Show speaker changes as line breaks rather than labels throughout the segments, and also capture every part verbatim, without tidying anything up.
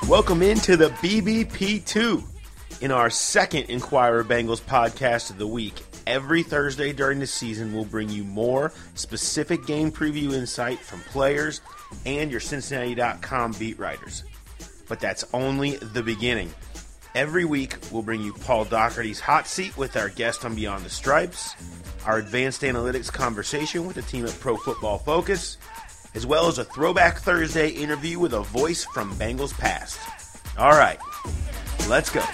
Welcome into the B B P two. In our second Inquirer Bengals podcast of the week, every Thursday during the season, we'll bring you more specific game preview insight from players and your Cincinnati dot com beat writers. But that's only the beginning. Every week, we'll bring you Paul Daugherty's Hot Seat with our guest on Beyond the Stripes, our advanced analytics conversation with the team at Pro Football Focus, as well as a Throwback Thursday interview with a voice from Bengals past. All right, let's go.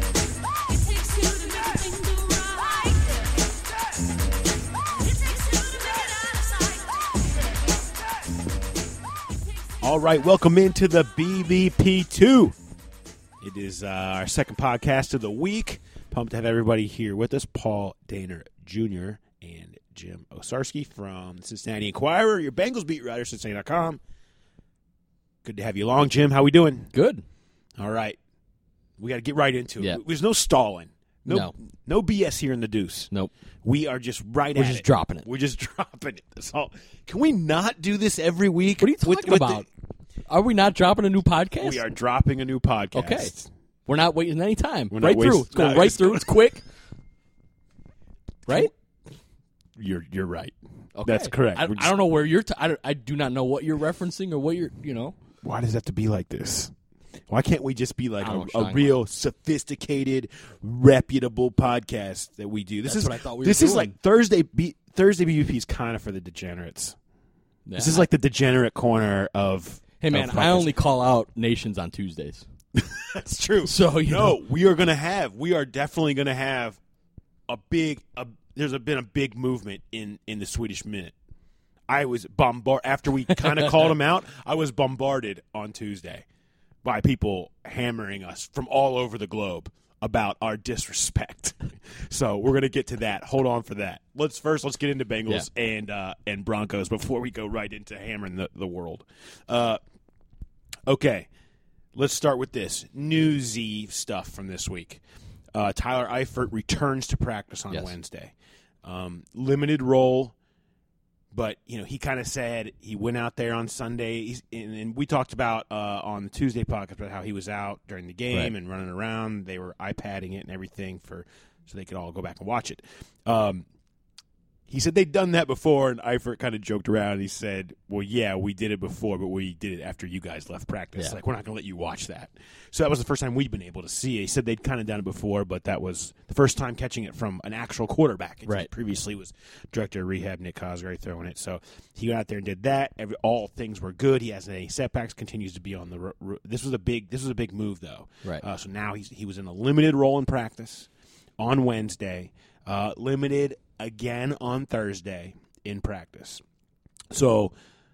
All right, welcome into the B B P two. It is uh, our second podcast of the week. Pumped to have everybody here with us. Paul Dehner Junior and Jim Owczarski from the Cincinnati Inquirer, your Bengals beat writer, Cincinnati dot com. Good to have you along, Jim. How we doing?
Good.
All right. We got to get right into it.
Yeah.
There's no stalling. No,
no.
No B S here in the deuce.
Nope.
We are just right
We're
at
just
it.
dropping it.
We're just dropping it. That's all. Can we not do this every week?
What are you talking
with, with
about? The, are we not dropping a new podcast?
We are dropping a new podcast.
Okay. We're not waiting any time.
We're
right
not
through.
waste-
It's going
no,
right
it's
through.
going-
It's quick. Right?
You're you're right.
Okay.
That's correct.
I,
We're
I
just-
don't know where you're t- I, don't- I do not know what you're referencing or what you're, you know.
Why does it have to be like this? Why can't we just be like
I don't know
a,
what you're
a
talking
real sophisticated, reputable podcast that we do? This
That's
is
what I thought we were
this is
doing.
like Thursday. B, Thursday B B P is kind of for the degenerates.
Yeah.
This is like the degenerate corner of.
Hey, man,
of
I
podcasts.
only call out nations on Tuesdays.
That's true.
So, you
no,
know.
we are going to have. We are definitely going to have a big. A, there's a, been a big movement in in the Swedish Minute. I was bombarded after we kind of called them out. I was bombarded on Tuesday by people hammering us from all over the globe about our disrespect. So we're going to get to that. Hold on for that. Let's first let's get into Bengals
Yeah.
and uh, and Broncos before we go right into hammering the, the world. Uh, okay, let's start with this newsy stuff from this week. Uh, Tyler Eifert returns to practice on
Yes.
Wednesday. Um, limited role. But, you know, he kind of said he went out there on Sunday, he's, and, and we talked about uh, on the Tuesday podcast about how he was out during the game
Right.
and running around. They were iPadding it and everything for so they could all go back and watch it. Um, he said they'd done that before, and Eifert kind of joked around. And he said, well, yeah, we did it before, but we did it after you guys left practice.
Yeah.
Like, we're not going to let you watch that. So that was the first time we'd been able to see it. He said they'd kind of done it before, but that was the first time catching it from an actual quarterback. It
Right.
previously was director of rehab Nick Cosgrave throwing it. So he went out there and did that. Every, all things were good. He hasn't any setbacks. Continues to be on the. Ro- this was a big. This was a big move though.
Right.
Uh, so now he's he was in a limited role in practice on Wednesday. Uh, limited again on Thursday in practice. So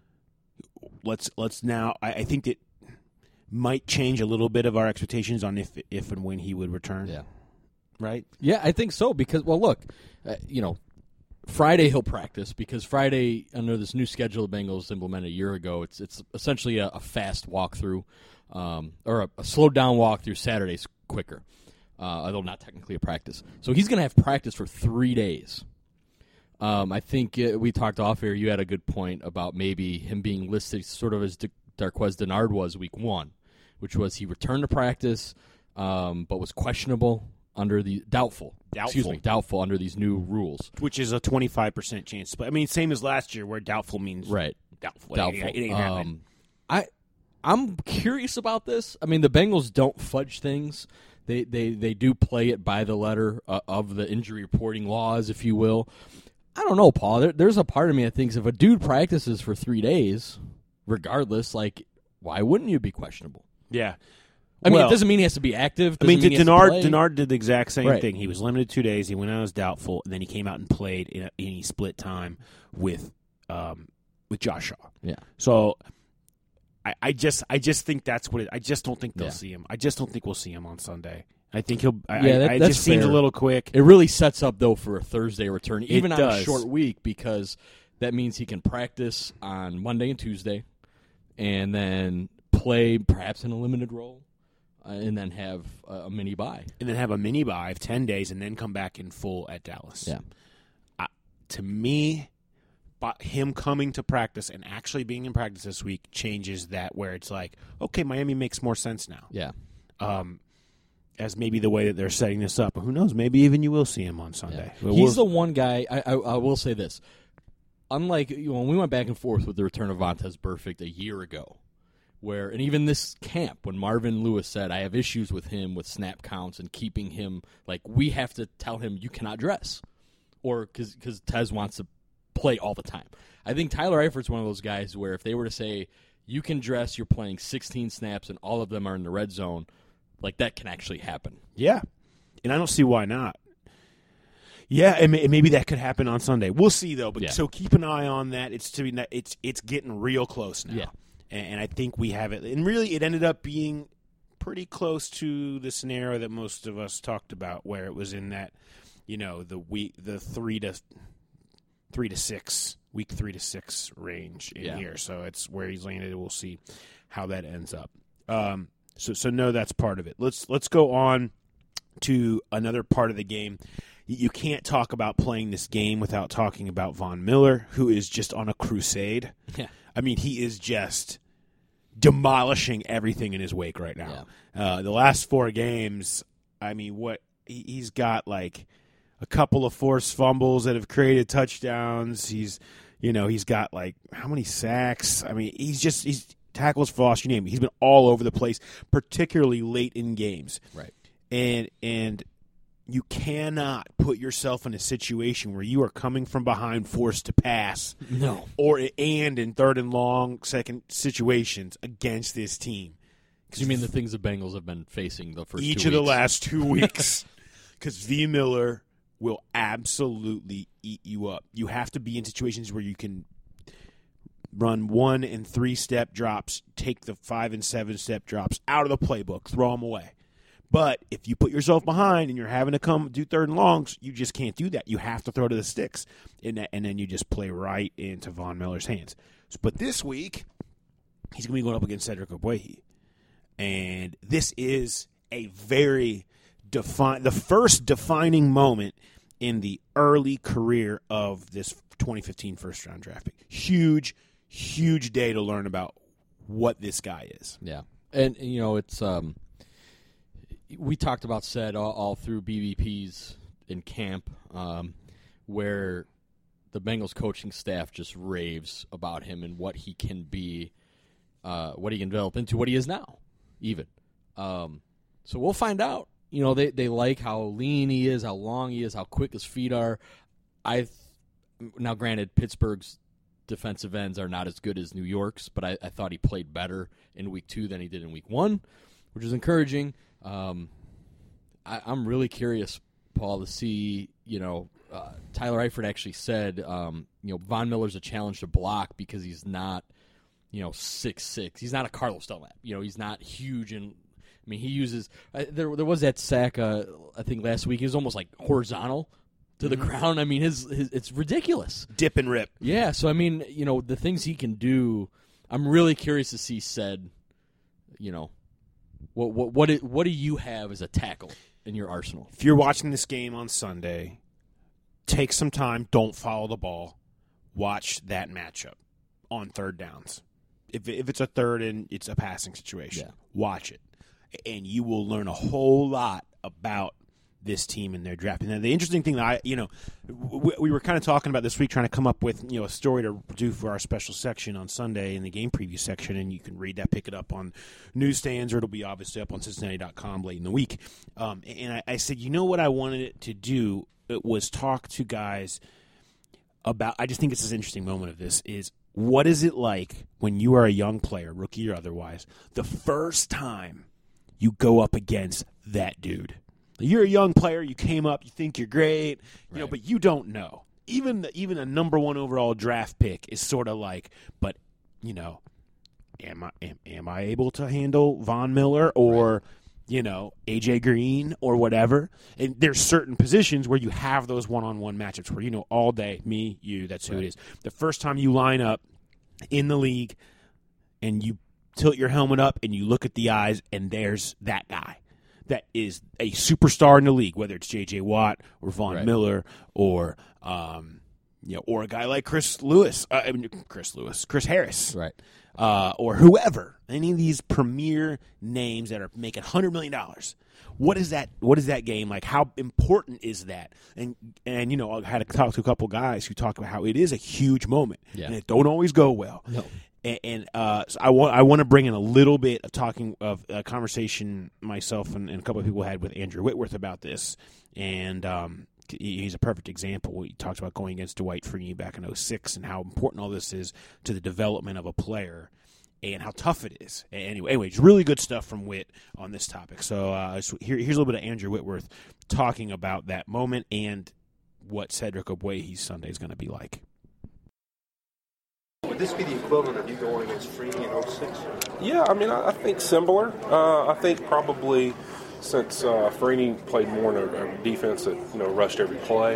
let's let's now. I, I think that might change a little bit of our expectations on if if and when he would return.
Yeah.
Right.
Yeah, I think so because, well, look, uh, you know, Friday he'll practice because Friday, under this new schedule the Bengals implemented a year ago, it's it's essentially a, a fast walkthrough um, or a, a slowed down walkthrough. Saturday's quicker, uh, although not technically a practice. So he's going to have practice for three days. Um, I think uh, we talked off here. You had a good point about maybe him being listed sort of as D- Darqueze Dennard was week one, which was he returned to practice um, but was questionable. Under the doubtful,
Doubtful.
excuse me, doubtful under these new rules.
Which is a twenty-five percent chance to play. I mean, same as last year where doubtful means
Right.
doubtful.
Doubtful.
It, it ain't happening.
Um, I, I'm curious about this. I mean, the Bengals don't fudge things. They they, they do play it by the letter uh, of the injury reporting laws, if you will. I don't know, Paul. There, there's a part of me that thinks if a dude practices for three days, regardless, like, why wouldn't you be questionable?
Yeah.
I mean,
Well,
it doesn't mean he has to be active.
I mean,
doesn't
did
he has to
Dennard,
play.
Dennard did the exact same
Right.
thing. He was limited two days. He went out as doubtful, and then he came out and played in, a, in he split time with um, with Josh Shaw.
Yeah.
So I, I just I just think that's what it. I just don't think they'll
Yeah.
see him. I just don't think we'll see him on Sunday. I think he'll. I,
Yeah,
I,
that-
I, it
that's
just seems a
fair.
little quick.
It really sets up, though, for a Thursday return, even on
does.
a short week, because that means he can practice on Monday and Tuesday and then play perhaps in a limited role uh, and then have a, a mini bye.
And then have a mini bye of ten days, and then come back in full at Dallas.
Yeah.
Uh, to me, but him coming to practice and actually being in practice this week changes that, where it's like, okay, Miami makes more sense now.
Yeah.
Um, as maybe the way that they're setting this up. Who knows? Maybe even you will see him on Sunday.
Yeah. He's the one guy, I, I, I will say this. Unlike, you know, when we went back and forth with the return of Vontaze Burfict a year ago, where, and even this camp, when Marvin Lewis said, I have issues with him with snap counts and keeping him, like, we have to tell him you cannot dress. Or because Tez wants to play all the time. I think Tyler Eifert's one of those guys where if they were to say, you can dress, you're playing sixteen snaps, and all of them are in the red zone, like, that can actually happen.
Yeah, and I don't see why not. Yeah, and maybe that could happen on Sunday. We'll see, though. But
yeah.
So keep an eye on that. It's to be, it's it's getting real close now.
Yeah.
And I think we have it. And really, it ended up being pretty close to the scenario that most of us talked about, where it was in that, you know, the week, the three to three to six, week three to six range in
yeah.
here. So it's where he's landed. We'll see how that ends up. Um, so so no, that's part of it. Let's let's go on to another part of the game. You can't talk about playing this game without talking about Von Miller, who is just on a crusade.
Yeah.
I mean, he is just demolishing everything in his wake right now. Yeah. Uh, the last four games, I mean, what he, he's got like a couple of forced fumbles that have created touchdowns. He's, you know, he's got like how many sacks? I mean, he's just he's tackles for loss, you name it. He's been all over the place, particularly late in games.
Right.
And and you cannot put yourself in a situation where you are coming from behind, forced to pass,
no,
or and in third and long, second situations against this team.
You mean the things the Bengals have been facing the first
each
two
of the
weeks.
last two weeks? Because V. Miller will absolutely eat you up. You have to be in situations where you can run one and three step drops, take the five and seven step drops out of the playbook, throw them away. But if you put yourself behind and you're having to come do third and longs, you just can't do that. You have to throw to the sticks, and, that, and then you just play right into Von Miller's hands. So, but this week, he's going to be going up against Cedric Ogbuehi. And this is a very define the first defining moment in the early career of this twenty fifteen first-round draft pick. Huge, huge day to learn about what this guy is.
Yeah. And, you know, it's um, – we talked about Ced all, all through B B Ps in camp, um, where the Bengals coaching staff just raves about him and what he can be, uh, what he can develop into, what he is now, even. Um, so we'll find out. You know, they, they like how lean he is, how long he is, how quick his feet are. I now, granted, Pittsburgh's defensive ends are not as good as New York's, but I, I thought he played better in week two than he did in week one, which is encouraging. Um, I, I'm really curious, Paul, to see, you know, uh, Tyler Eifert actually said, um, you know, Von Miller's a challenge to block because he's not, you know, six six. He's not a Carlos Dunlap. You know, he's not huge. And, I mean, he uses, uh, there there was that sack, uh, I think, last week. He was almost like horizontal to the mm-hmm. ground. I mean, his, his it's ridiculous.
Dip and rip.
Yeah, so, I mean, you know, the things he can do, I'm really curious to see Ced, you know, What what what do, what do you have as a tackle in your arsenal?
If you're watching this game on Sunday, take some time. Don't follow the ball. Watch that matchup on third downs. If if it's a third and it's a passing situation,
yeah.
watch it, and you will learn a whole lot about this team and their draft. And the interesting thing that I, you know, we, we were kind of talking about this week, trying to come up with, you know, a story to do for our special section on Sunday in the game preview section, and you can read that, pick it up on newsstands, or it'll be obviously up on Cincinnati dot com late in the week. Um, and I, I said, you know what I wanted it to do it was talk to guys about, I just think it's this interesting moment of this, is what is it like when you are a young player, rookie or otherwise, the first time you go up against that dude? You're a young player. You came up. You think you're great, you right. know, but you don't know. Even the, even a number one overall draft pick is sort of like, but you know, am I am, am I able to handle Von Miller or right. you know A J Green or whatever? And there's certain positions where you have those one-on-one matchups where you know all day, me, you, that's who right. it is. The first time you line up in the league and you tilt your helmet up and you look at the eyes and there's that guy that is a superstar in the league, whether it's J J Watt or Von right. Miller or, um, you know, or a guy like Chris Lewis, uh, I mean, Chris Lewis, Chris Harris,
Right.
uh, or whoever, any of these premier names that are making one hundred million dollars. What is that? What is that game like? How important is that? And and you know, I had to talk to a couple guys who talk about how it is a huge moment,
yeah.
and it don't always go well.
No.
And, and uh, so I want I want to bring in a little bit of talking of a conversation myself and, and a couple of people had with Andrew Whitworth about this, and um, he's a perfect example. He talks about going against Dwight Freeney back in oh six and how important all this is to the development of a player. And how tough it is. Anyway, anyway, it's really good stuff from Whit on this topic. So, uh, so here, here's a little bit of Andrew Whitworth talking about that moment and what Cedric Ogbuehi's Sunday is going to be like.
Would this be the equivalent of you going against Freeney in oh six?
Yeah, I mean, I, I think similar. Uh, I think probably since uh, Freeney played more in a, a defense that, you know, rushed every play,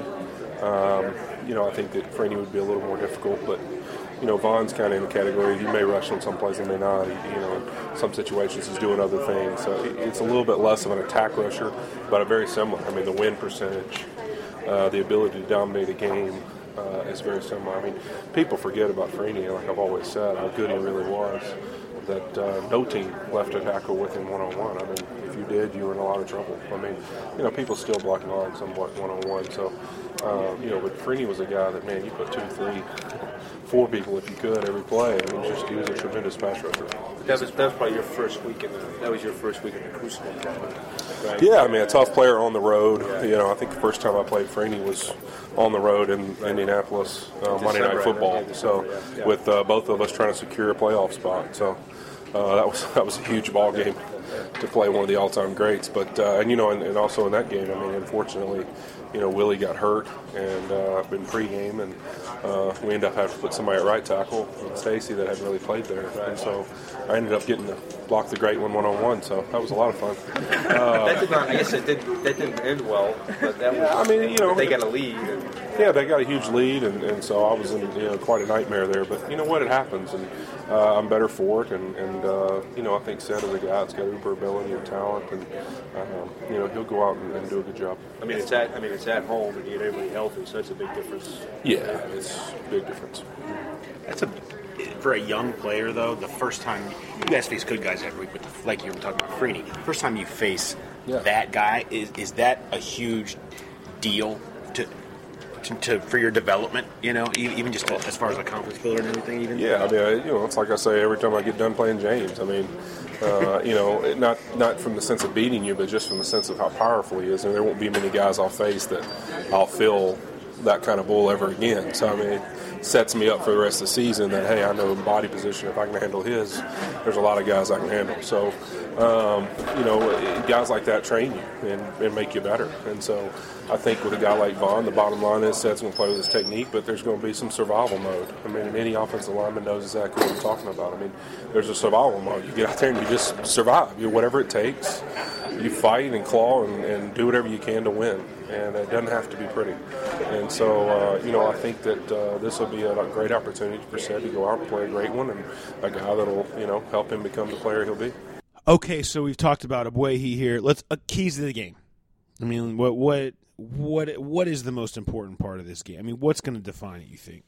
um, you know, I think that Freeney would be a little more difficult, but you know, Von's kind of in the category. He may rush in some places, he may not. He, you know, in some situations he's doing other things. So it's a little bit less of an attack rusher, but a very similar. I mean, the win percentage, uh, the ability to dominate a game uh, is very similar. I mean, people forget about Freeney, like I've always said, how good he really was. That uh, no team left a tackle with him one-on-one. I mean, if you did, you were in a lot of trouble. I mean, you know, people still block lines somewhat one-on-one. So, uh, you know, but Freeney was a guy that, man, you put two, three, four people if you could every play. I mean, just he was a tremendous pass rusher.
That was that was probably your first week in the that was your first week in the Crucible, right?
Yeah, I mean, a tough player on the road. Yeah. You know, I think the first time I played Freeney was on the road in Indianapolis, uh, Monday Night Football. So, yeah. Yeah. with uh, both of us trying to secure a playoff spot. So. Uh, that was that was a huge ball game to play one of the all-time greats. But uh, and you know, and, and also in that game, I mean, unfortunately, you know, Willie got hurt and uh, in pregame, and uh, we ended up having to put somebody at right tackle, Stacy, that hadn't really played there. And so I ended up getting to block the great one one-on-one. So that was a lot of fun.
Uh, that did not. I guess it did. That didn't end well. But that
yeah,
was,
I mean, you know,
they got a lead. And,
yeah, they got a huge lead, and, and so I was in, you know, quite a nightmare there. But you know what? It happens, and uh, I'm better for it. And, and uh, you know, I think Seth is a guy that's got uber ability and talent, and um, you know, he'll go out and, and do a good job.
I mean, it's at I mean, it's at home, and you get everybody healthy, so it's a big difference.
Yeah, it's a big difference.
That's a for a young player, though. The first time you guys face good guys every week, but the, like you were talking about Freeney, first time you face yeah. that guy, is is that a huge deal to? To, to, for your development, you know, even just to, as far as a confidence builder and everything, even.
Yeah, I mean, I, you know, it's like I say every time I get done playing James. I mean, uh, you know, not not from the sense of beating you, but just from the sense of how powerful he is. And there won't be many guys I'll face that I'll feel that kind of bull ever again. So I mean, it sets me up for the rest of the season. That hey, I know in body position, if I can handle his, there's a lot of guys I can handle. So. Um, you know, guys like that train you and, and make you better. And so I think with a guy like Von, the bottom line is Seth's going to play with his technique, but there's going to be some survival mode. I mean, any offensive lineman knows exactly what I'm talking about. I mean, there's a survival mode. You get out there and you just survive. You whatever it takes, you fight and claw and, and do whatever you can to win. And it doesn't have to be pretty. And so, uh, you know, I think that uh, this will be a great opportunity for Seth to go out and play a great one, and a guy that will, you know, help him become the player he'll be.
Okay, so we've talked about Ogbuehi here. Let's uh, keys to the game. I mean, what what what what is the most important part of this game? I mean, what's going to define it? You think?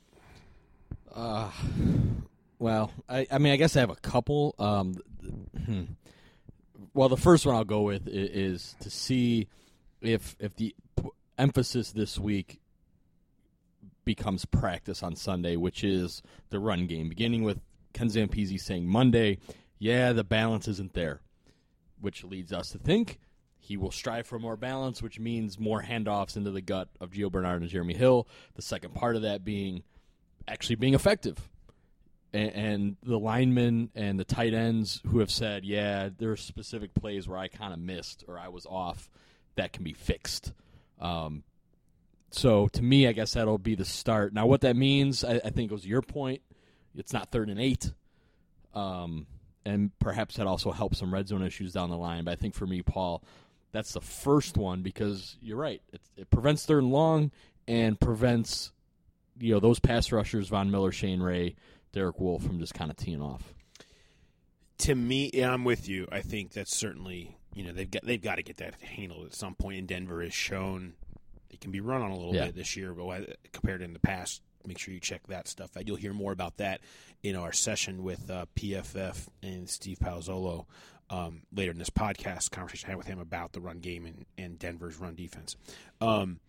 Uh, well, I, I mean, I guess I have a couple. Um, hmm. Well, the first one I'll go with is, is to see if if the p- emphasis this week becomes practice on Sunday, which is the run game, beginning with Ken Zampese saying Monday. Yeah, the balance isn't there, which leads us to think he will strive for more balance, which means more handoffs into the gut of Gio Bernard and Jeremy Hill. The second part of that being actually being effective. And, and the linemen and the tight ends who have said, yeah, there are specific plays where I kind of missed or I was off, that can be fixed. Um, so to me, I guess that'll be the start. Now, what that means, I, I think was your point. It's not third and eight. Um And perhaps that also helps some red zone issues down the line. But I think for me, Paul, that's the first one because you're right. It, it prevents third and long and prevents, you know, those pass rushers, Von Miller, Shane Ray, Derek Wolfe, from just kind of teeing off.
To me, yeah, I'm with you. I think that's certainly, you know, they've got they've got to get that handled at some point. And Denver has shown it can be run on a little
yeah.
bit this year, but compared in the past Make sure you check that stuff out. You'll hear more about that in our session with uh, P F F and Steve Palazzolo um, later in this podcast, conversation I had with him about the run game and, and Denver's run defense. Um,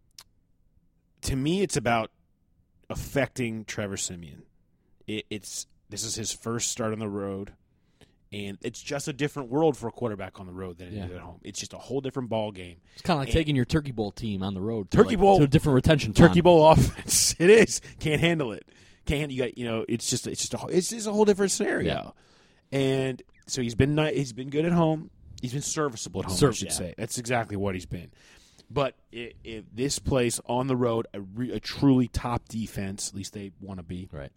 to me, it's about affecting Trevor Siemian. It, it's This is his first start on the road. And it's just a different world for a quarterback on the road than it
yeah.
is at home. It's just a whole different ball game.
It's kind of like
and
taking your Turkey Bowl team on the road. To
Turkey
like,
Bowl
to a different retention.
Turkey
pond.
Bowl offense. It is can't handle it. Can't you got you know? It's just it's just a it's just a whole different scenario. Yeah. And so he's been ni- he's been good at home. He's been serviceable at home. Serve, I should yeah. say that's exactly what he's been. But if, if this place on the road, a, re, a truly top defense, at least they want to be.
Right.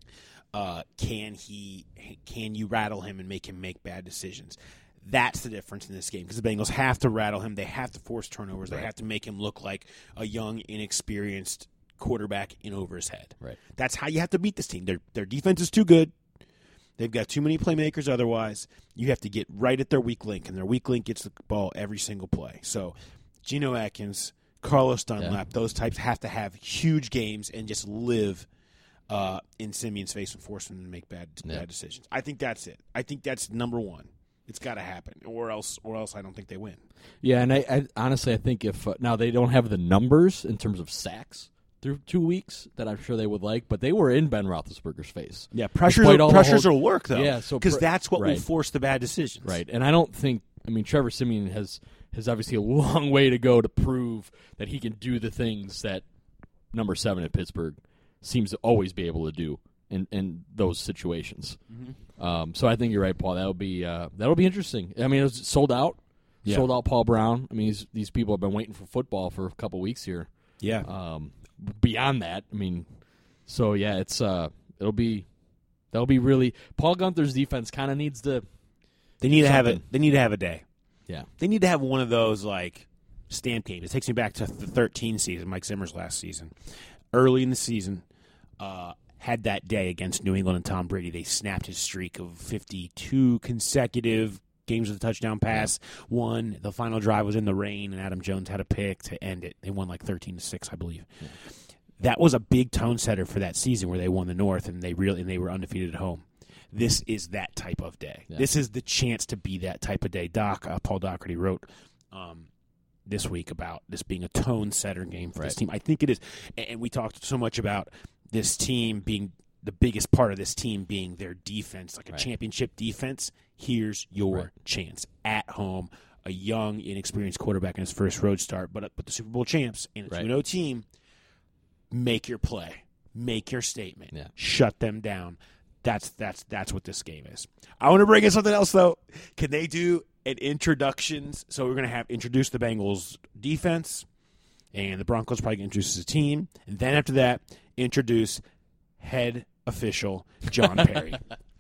Uh, can he? Can you rattle him and make him make bad decisions? That's the difference in this game because the Bengals have to rattle him. They have to force turnovers. Right. They have to make him look like a young, inexperienced quarterback in over his head.
Right.
That's how you have to beat this team. Their their defense is too good. They've got too many playmakers. Otherwise, you have to get right at their weak link, and their weak link gets the ball every single play. So, Geno Atkins, Carlos Dunlap, yeah. those types have to have huge games and just live. Uh, in Simeon's face and force him to make bad
yeah.
bad decisions. I think that's it. I think that's number one. It's got to happen, or else, or else I don't think they win.
Yeah, and I, I honestly I think if uh, now they don't have the numbers in terms of sacks through two weeks that I'm sure they would like, but they were in Ben Roethlisberger's face.
Yeah, pressures will, pressures whole, will work though.
Yeah, so
because
pr-
that's what
right.
will force the bad decisions.
Right, and I don't think. I mean, Trevor Siemian has has obviously a long way to go to prove that he can do the things that number seven at Pittsburgh seems to always be able to do in, in those situations. Mm-hmm. Um, so I think you're right, Paul. That'll be uh, that'll be interesting. I mean, it was sold out, yeah. sold out. Paul Brown. I mean, these, these people have been waiting for football for a couple weeks here.
Yeah.
Um, beyond that, I mean, so yeah, it's uh, it'll be that'll be really. Paul Gunther's defense kind of needs to.
They need to have it. They need to have a day.
Yeah.
They need to have one of those like stamp games. It takes me back to the thirteen season, Mike Zimmer's last season. Early in the season, uh, had that day against New England and Tom Brady. They snapped his streak of fifty-two consecutive games with a touchdown pass. Yeah. Won. The final drive was in the rain, and Adam Jones had a pick to end it. They won like thirteen to six, I believe. Yeah. That was a big tone setter for that season where they won the North and they really and they were undefeated at home. This is that type of day. Yeah. This is the chance to be that type of day. Doc, uh, Paul Doherty wrote um, this week about this being a tone setter game for right. this team. I think it is. And we talked so much about this team being the biggest part of this team being their defense, like a right. championship defense. Here's your right. chance at home. A young, inexperienced quarterback in his first road start, but but the Super Bowl champs and a
right.
two and oh team. Make your play. Make your statement.
Yeah.
Shut them down. That's that's that's what this game is. I want to bring in something else though. Can they do an introductions? So we're going to have introduce the Bengals defense, and the Broncos probably introduce the team, and then after that, introduce head official John Perry.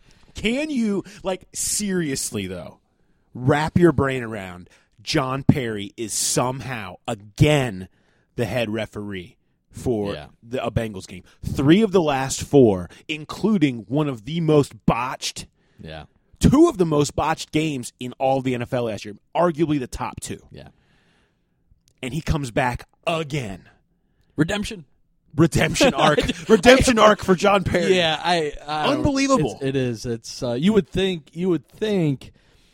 Can you like seriously though wrap your brain around John Perry is somehow again the head referee for
yeah.
the, a Bengals game? Three of the last four, including one of the most botched,
yeah,
two of the most botched games in all of the N F L last year, arguably the top two.
Yeah.
And he comes back again.
Redemption.
Redemption arc. Redemption arc for John Perry.
Yeah, I, I
unbelievable.
It's, it is. It's uh, you would think you would think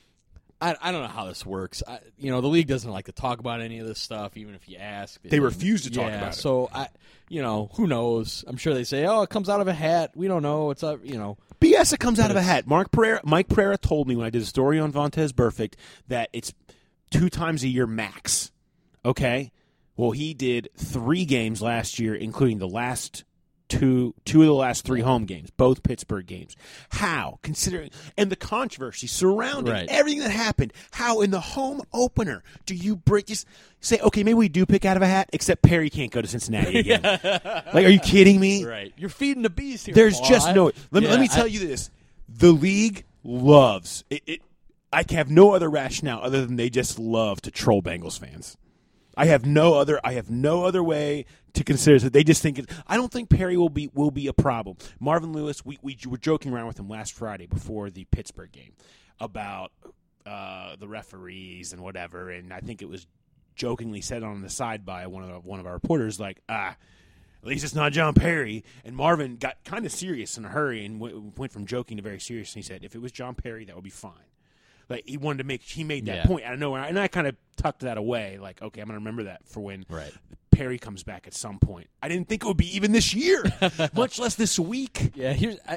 I, I don't know how this works. I, you know, the league doesn't like to talk about any of this stuff, even if you ask.
They and, refuse to talk
yeah,
about it.
So, I, you know, who knows? I'm sure they say, oh, it comes out of a hat. We don't know. It's a, you know.
B S, it comes out of a hat. Mark Pereira, Mike Pereira told me when I did a story on Vontaze Burfict that it's two times a year max. Okay? Well, he did three games last year, including the last two two of the last three home games, both Pittsburgh games. How, considering, and the controversy surrounding
right.
everything that happened, how in the home opener do you break, just say, okay, maybe we do pick out of a hat, except Perry can't go to Cincinnati again. Like, are you kidding me?
Right. You're feeding the beast here,
There's
Paul.
just no, let,
yeah,
me, let me tell
I,
you this. The league loves, it, it. I have no other rationale other than they just love to troll Bengals fans. I have no other. I have no other way to consider that. They just think it. I don't think Perry will be will be a problem. Marvin Lewis. We we were joking around with him last Friday before the Pittsburgh game about uh, the referees and whatever, and I think it was jokingly said on the side by one of the, one of our reporters, like, ah, At least it's not John Perry. And Marvin got kind of serious in a hurry and w- went from joking to very serious. And he said, if it was John Perry, that would be fine. Like, he wanted to make – he made that
Yeah.
point. I don't know. And I, I kind of tucked that away. Like, okay, I'm going to remember that for when
Right.
Perry comes back at some point. I didn't think it would be even this year, much less this week.
Yeah, here's I,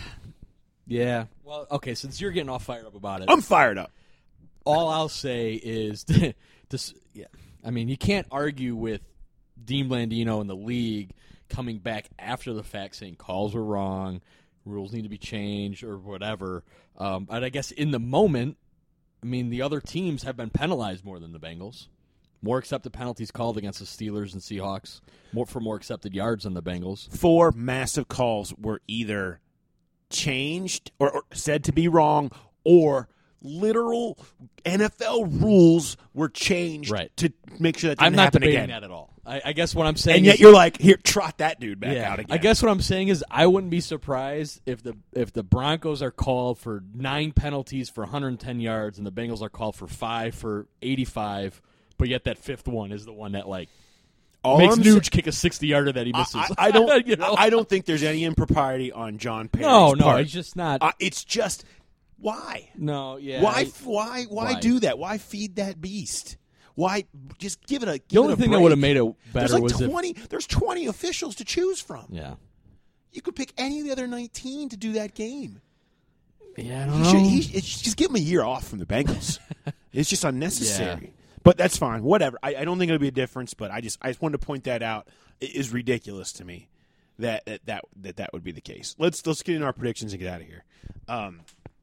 Yeah. Well, okay, since you're getting all fired up about it.
I'm fired up.
All I'll say is this yeah. I mean, you can't argue with Dean Blandino and the league coming back after the fact saying calls were wrong, rules need to be changed or whatever. Um, but I guess in the moment, I mean, the other teams have been penalized more than the Bengals. More accepted penalties called against the Steelers and Seahawks, more for more accepted yards than the Bengals.
Four massive calls were either changed or, or said to be wrong, or literal N F L rules were changed
Right.
to make sure that didn't
I'm not
happen
debating
again.
that at all. I, I guess what I'm saying
And
is,
yet you're like, here, trot that dude back
yeah,
out again.
I guess what I'm saying is I wouldn't be surprised if the if the Broncos are called for nine penalties for one hundred ten yards and the Bengals are called for five for eighty-five, but yet that fifth one is the one that like
All
makes
I'm
Nuge
sa-
kick a sixty-yarder that he misses.
I, I don't.
you know?
I don't think there's any impropriety on John Perry's
no, no,
part.
it's just not.
Uh, it's just why.
no, yeah.
Why?
I-
why? Why
why?
do that? Why feed that beast? Why just give it a? Give
the only
it a
thing that
break.
would have made it better
There's like
was if
twenty. There's twenty officials to choose from.
yeah,
You could pick any of the other nineteen to do that game.
yeah. I don't
He
know.
should, he, it's just give him a year off from the Bengals. It's just unnecessary. But that's fine. Whatever. I, I don't think it'll be a difference. But I just I just wanted to point that out. It is ridiculous to me that that that that, that would be the case. Let's let's get in our predictions and get out of here. Um.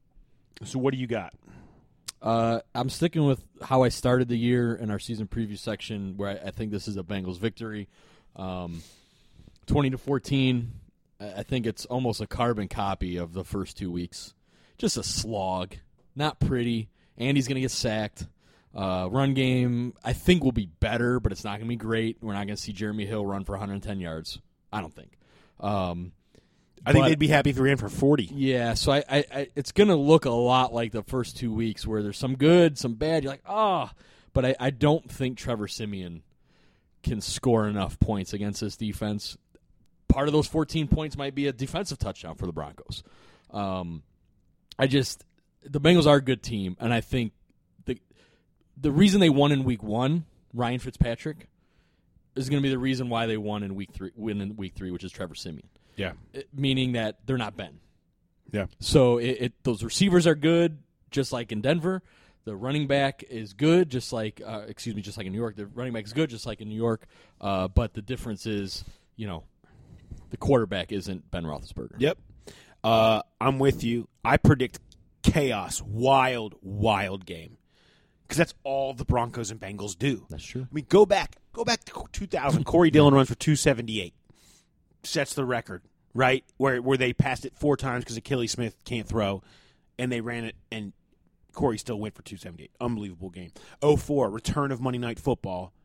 So what do you got?
Uh, I'm sticking with how I started the year in our season preview section, where I, I think this is a Bengals victory, um, twenty to fourteen. I I think it's almost a carbon copy of the first two weeks. Just a slog, not pretty. Andy's gonna get sacked. Uh, run game, I think, will be better, but it's not gonna be great. We're not gonna see Jeremy Hill run for one hundred ten yards. I don't think. Um,
I think
But-
they'd be happy if he ran for forty.
Yeah, so I, I, I it's going to look a lot like the first two weeks where there's some good, some bad. You're like, ah, oh. But I, I don't think Trevor Siemian can score enough points against this defense. Part of those fourteen points might be a defensive touchdown for the Broncos. Um, I just the Bengals are a good team, and I think the the reason they won in week one, Ryan Fitzpatrick, is going to be the reason why they won in week three, win in week three, which is Trevor Siemian.
Yeah.
It- meaning that they're not Ben.
Yeah.
So it, it those receivers are good, just like in Denver. The running back is good, just like uh, excuse me, just like in New York. The running back is good, just like in New York. Uh, but the difference is, you know, the quarterback isn't Ben Roethlisberger.
Yep. Uh, I'm with you. I predict chaos, wild, wild game. Because that's all the Broncos and Bengals do.
That's true.
I mean, go back. Go back to two thousand. Corey Dillon runs for two seventy-eight. Sets the record, right? Where where they passed it four times because Achilles Smith can't throw, and they ran it, and Corey still went for two seventy-eight. Unbelievable game. oh four, return of Monday Night Football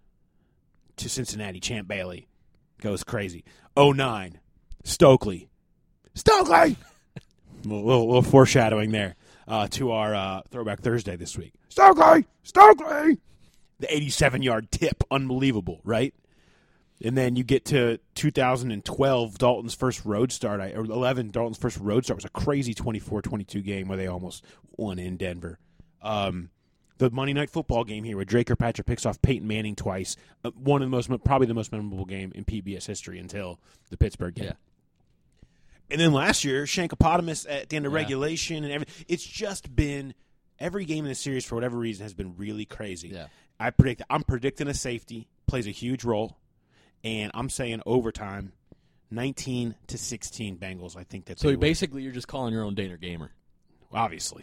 to Cincinnati. Champ Bailey goes crazy. oh nine, Stokely. Stokely! a little, little, little foreshadowing there uh, to our uh, Throwback Thursday this week. Stokely! Stokely! The eighty-seven-yard tip. Unbelievable, right? And then you get to two thousand twelve, Dalton's first road start, or eleven, Dalton's first road start was a crazy twenty-four twenty-two game where they almost won in Denver. Um, the Monday Night Football game here where Drake Kirkpatrick picks off Peyton Manning twice, uh, one of the most, probably the most memorable game in P B S history until the Pittsburgh game.
Yeah.
And then last year, Shankopotamus at the end of
Yeah.
regulation and everything. It's just been every game in the series for whatever reason has been really crazy.
Yeah.
I predict. I'm predicting a safety plays a huge role, and I'm saying overtime, nineteen to sixteen Bengals. I think that's
So basically, you're just calling your own Daner Gamer.
obviously,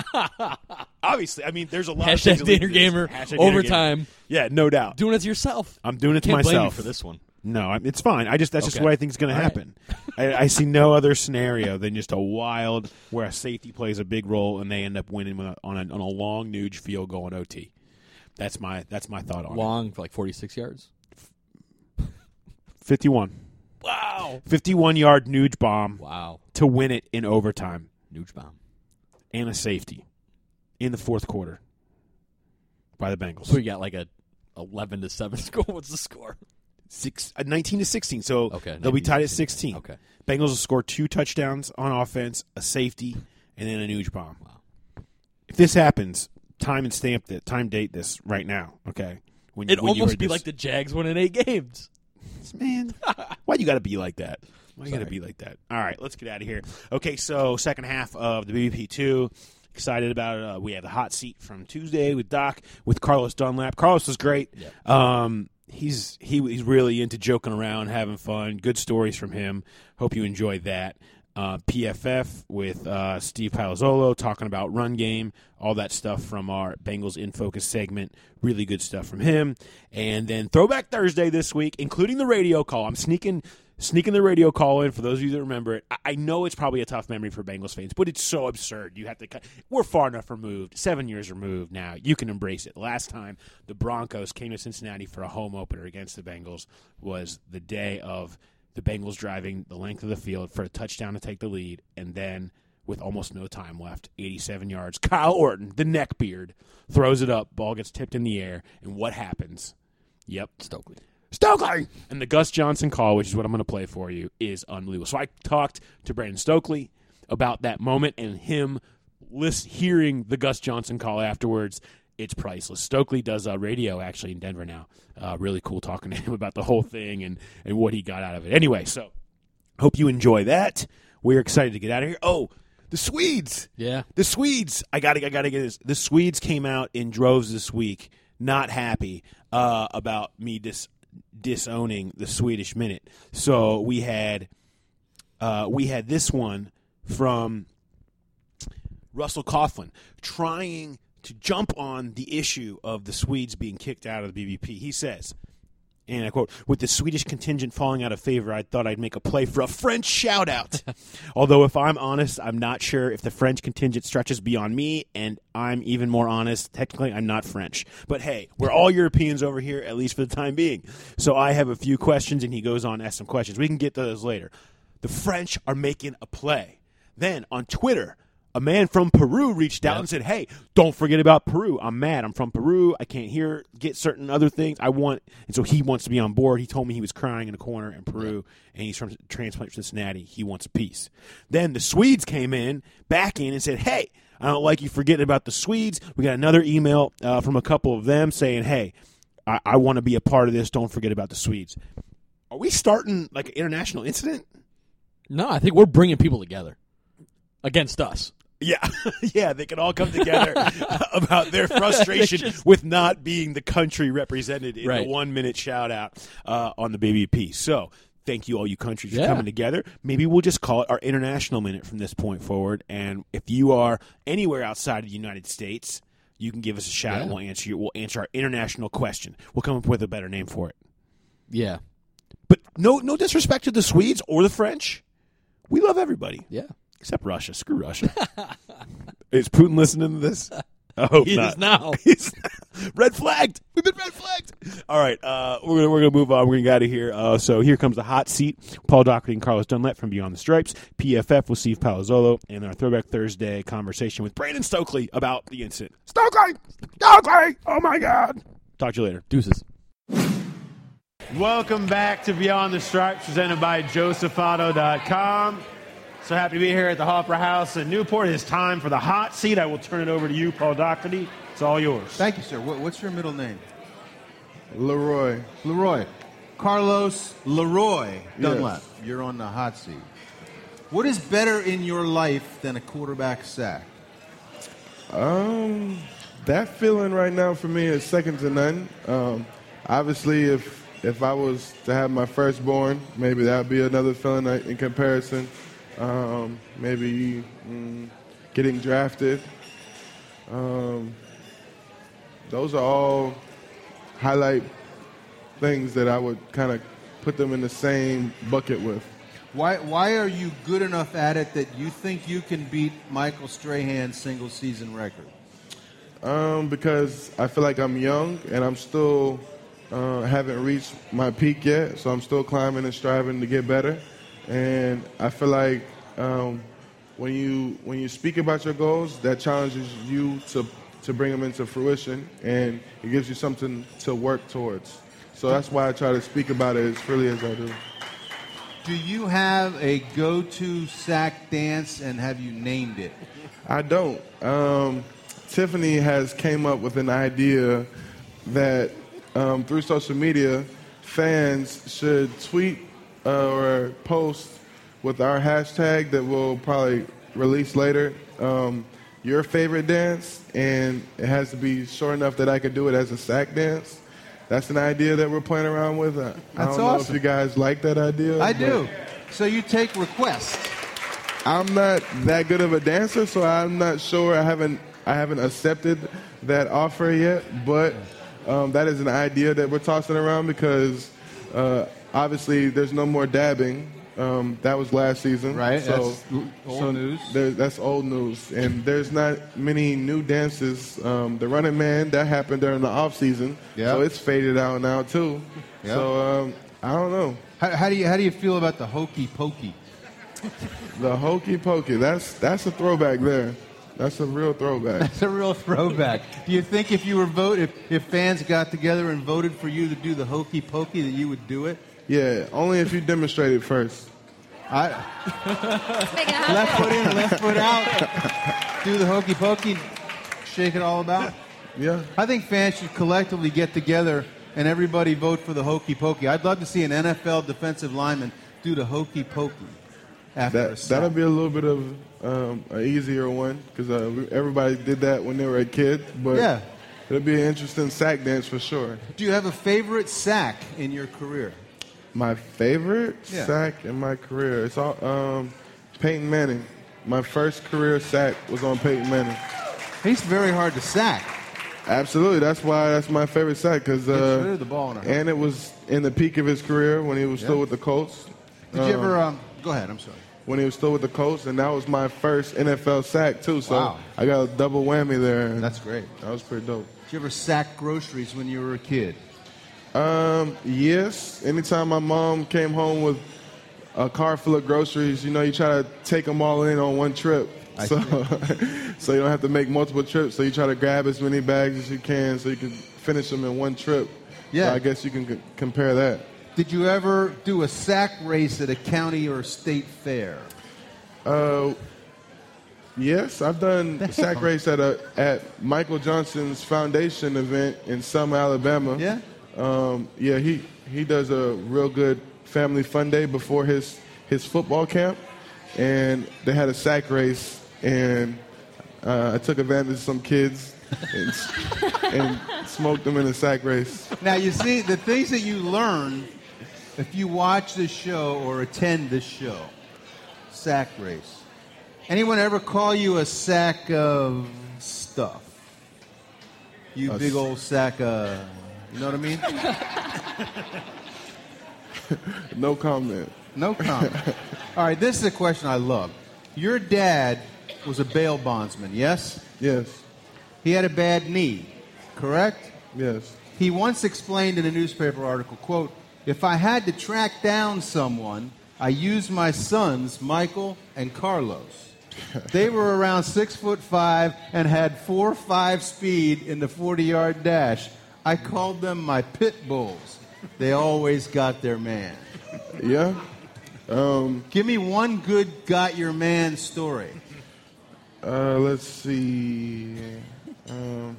obviously. I mean, there's a lot
Hashtag
of things that lead
Daner
to this.
Gamer,
Hashtag Daner
overtime.
Gamer. Yeah, no doubt.
Doing it to yourself.
I'm doing it to
Can't blame you
myself
for this one.
No, I- it's fine. I just that's just
Okay.
what I think is going to
All right.
happen. I, I see no other scenario than just a wild where a safety plays a big role and they end up winning with a, on a on a long Nuge field goal in O T. That's my that's my thought on
Long for like forty-six yards.
it. fifty-one.
Wow.
fifty-one yard Nuge bomb
Wow.
to win it in overtime
Nuge bomb.
and a safety in the fourth quarter by the Bengals.
So you got like a eleven to seven score. What's the score?
Six, uh, nineteen to sixteen. So
Okay,
they'll be tied at
sixteen.
sixteen.
Okay.
Bengals will score two touchdowns on offense, a safety, and then a nuge bomb.
Wow.
If this happens, time and stamp it, time date this right now. Okay. When,
It'd
when you
almost
heard
be
this.
like the Jags winning eight games.
Man, why you got to be like that? Why you got to
Sorry.
be like that? All right, let's get out of here. Okay, so second half of the B B P two. Excited about it. Uh, we have the hot seat from Tuesday with Doc, with Carlos Dunlap. Carlos was great.
Yeah.
Um, he's he, he's really into joking around, having fun. Good stories from him. Hope you enjoyed that. Uh, P F F with uh, Steve Palazzolo talking about run game, all that stuff from our Bengals in Focus segment. Really good stuff from him. And then Throwback Thursday this week, including the radio call. I'm sneaking sneaking the radio call in for those of you that remember it. I, I know it's probably a tough memory for Bengals fans, but it's so absurd. You have to. We're far enough removed, seven years removed now. You can embrace it. Last time the Broncos came to Cincinnati for a home opener against the Bengals was the day of the Bengals driving the length of the field for a touchdown to take the lead, and then with almost no time left, eighty-seven yards, Kyle Orton, the neckbeard, throws it up, ball gets tipped in the air, and what happens? Yep.
Stokely.
Stokely! And the Gus Johnson call, which is what I'm going to play for you, is unbelievable. So I talked to Brandon Stokely about that moment, and him list, hearing the Gus Johnson call afterwards. It's priceless. Stokely does uh, radio, actually, in Denver now. Uh, really cool talking to him about the whole thing and, and what he got out of it. Anyway, so hope you enjoy that. We're excited to get out of here. Oh, the Swedes.
Yeah.
The Swedes. I got to I gotta get this. The Swedes came out in droves this week, not happy uh, about me dis, disowning the Swedish Minute. So we had uh, we had this one from Russell Coughlin trying to jump on the issue of the Swedes being kicked out of the B B P. He says, and I quote, "With the Swedish contingent falling out of favor, I thought I'd make a play for a French shout-out. Although, if I'm honest, I'm not sure if the French contingent stretches beyond me, and I'm even more honest, technically, I'm not French. But hey, we're all Europeans over here, at least for the time being. So I have a few questions," and he goes on to ask some questions. We can get to those later. The French are making a play. Then, on Twitter, a man from Peru reached out
Yep.
and said, "Hey, don't forget about Peru. I'm mad. I'm from Peru. I can't hear, get certain other things. I want," and so he wants to be on board. He told me he was crying in a corner in Peru, yep. and he's from transplant Cincinnati. He wants a piece. Then the Swedes came in, back in, and said, "Hey, I don't like you forgetting about the Swedes." We got another email uh, from a couple of them saying, "Hey, I, I want to be a part of this. Don't forget about the Swedes." Are we starting like an international incident?
No, I think we're bringing people together against us.
Yeah, yeah, they can all come together about their frustration
just,
with not being the country represented in
right.
the one-minute shout-out uh, on the B B P. So thank you, all you countries,
yeah.
for coming together. Maybe we'll just call it our international minute from this point forward. And if you are anywhere outside of the United States, you can give us a shout-out.
Yeah.
We'll answer you. We'll answer our international question. We'll come up with a better name for it.
Yeah.
But no, no disrespect to the Swedes or the French. We love everybody.
Yeah.
Except Russia. Screw Russia. Is Putin listening to this? I hope
he
not.
is now.
He's red flagged. We've been red flagged. All right, uh, we're gonna we're gonna move on. We're gonna get out of here. Uh, so here comes the hot seat. Paul Doherty and Carlos Dunlap from Beyond the Stripes. P F F with Steve Palazzolo, and our Throwback Thursday conversation with Brandon Stokely about the incident. Stokely, Stokely. Oh my God. Talk to you later.
Deuces.
Welcome back to Beyond the Stripes, presented by Joseph Auto dot com. So happy to be here at the Hopper House in Newport. It is time for the hot seat. I will turn it over to you, Paul Doherty. It's all yours.
Thank you, sir. What, what's your middle name? Leroy. Leroy. Carlos Leroy Dunlap. Yes. You're on the hot seat. What is better in your life than a quarterback sack?
Um, that feeling right now for me is second to none. Um, obviously, if if I was to have my firstborn, maybe that would be another feeling in comparison. Um, maybe mm, getting drafted. Um, those are all highlight things that I would kind of put them in the same bucket with.
Why why are you good enough at it that you think you can beat Michael Strahan's single season record?
Um, because I feel like I'm young and I'm still uh, haven't reached my peak yet, so I'm still climbing and striving to get better. And I feel like um, when you when you speak about your goals, that challenges you to to bring them into fruition, and it gives you something to work towards. So that's why I try to speak about it as freely as I do.
Do you have a go-to sack dance, and have you named it?
I don't. Um, Tiffany has came up with an idea that um, through social media, fans should tweet uh, or post with our hashtag that we'll probably release later, um, your favorite dance, and it has to be short enough that I could do it as a sack dance. That's an idea that we're playing around with. I,
That's
I don't know
awesome.
if you guys like that idea.
I
but
do. So you take requests.
I'm not that good of a dancer, so I'm not sure. I haven't I haven't accepted that offer yet, but um, that is an idea that we're tossing around because uh, obviously there's no more dabbing. Um, that was last season,
Right,
So,
that's old
so
news.
there- that's old news, and there's not many new dances. Um, the Running Man that happened during the off season,
Yeah.
so it's faded out now too.
Yeah.
So um, I don't know.
How, how do you how do you feel about the hokey pokey?
The hokey pokey, that's that's a throwback there. That's a real throwback.
That's a real throwback. Do you think if you were vote if, if fans got together and voted for you to do the hokey pokey that you would do it?
Yeah, only if you demonstrate it first.
I left foot in, left foot out. Do the hokey pokey, shake it all about.
Yeah.
I think fans should collectively get together and everybody vote for the hokey pokey. I'd love to see an N F L defensive lineman do the hokey pokey after a
That
sack.
that'll be a little bit of um, an easier one because uh, we- everybody did that when they were a kid. But
Yeah.
it'll be an interesting sack dance for sure.
Do you have a favorite sack in your career?
My favorite
Yeah.
sack in my career, it's all um, Peyton Manning. My first career sack was on Peyton Manning.
He's very hard to sack.
Absolutely, that's why that's my favorite sack because
Gets rid
uh,
of the ball in a hurry.
and it was in the peak of his career when he was still
Yeah.
with the Colts.
Did you ever? Um, go ahead. I'm sorry.
When he was still with the Colts, and that was my first N F L sack too. So
Wow.
I got a double whammy there. and
That's great.
That was pretty dope.
Did you ever sack groceries when you were a kid?
Um, yes. Anytime my mom came home with a car full of groceries, you know, you try to take them all in on one trip.
I
So, so you don't have to make multiple trips. So you try to grab as many bags as you can so you can finish them in one trip.
Yeah.
So I guess you can c- compare that.
Did you ever do a sack race at a county or state fair?
Uh, yes, I've done a sack race at a at Michael Johnson's foundation event in Selma, Alabama.
Yeah?
Um, yeah, he, he does a real good family fun day before his, his football camp, and they had a sack race, and uh, I took advantage of some kids and, and smoked them in a sack race.
Now, you see, the things that you learn if you watch this show or attend this show, sack race. Anyone ever call you a sack of stuff? You
A
big
s-
old sack of, you know what I mean?
No comment.
No comment. All right, this is a question I love. Your dad was a bail bondsman, yes?
Yes,
He had a bad knee, correct?
yes.
He once explained in a newspaper article, quote, "If I had to track down someone, I used my sons, Michael and Carlos. They were around six foot five and had four five speed in the forty-yard dash. I called them my pit bulls. They always got their man."
Yeah. Um,
Give me one good got your man story.
uh, let's see. Um,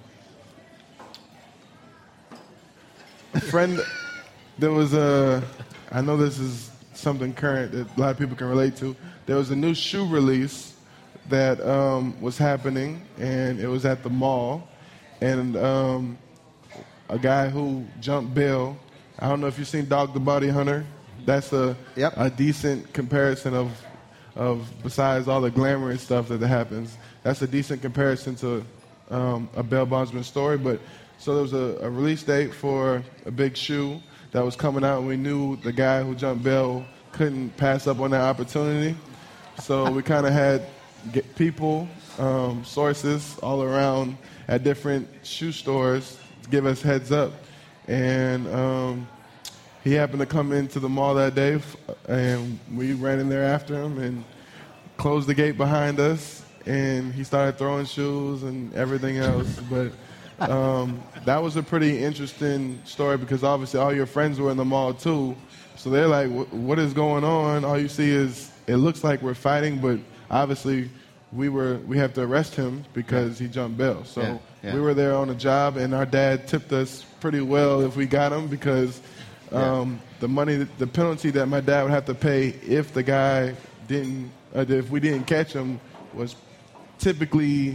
a friend, there was a, I know this is something current that a lot of people can relate to. There was a new shoe release that um, was happening, and it was at the mall. And um, a guy who jumped bail, I don't know if you've seen Dog the Bounty Hunter. That's a,
Yep.
a decent comparison of, of, besides all the glamorous stuff that happens, that's a decent comparison to um, a bail bondsman story. But so there was a, a release date for a big shoe that was coming out, and we knew the guy who jumped bail couldn't pass up on that opportunity. So we kind of had get people, um, sources all around at different shoe stores to give us heads up. And um, he happened to come into the mall that day, f- and we ran in there after him and closed the gate behind us. And he started throwing shoes and everything else. But um, that was a pretty interesting story because obviously all your friends were in the mall too. So they're like, what is going on? All you see is it looks like we're fighting, but obviously we were we have to arrest him because he jumped bail. So
Yeah, yeah.
we were there on a job, and our dad tipped us pretty well if we got him because um, the money, the penalty that my dad would have to pay if the guy didn't, uh, if we didn't catch him, was typically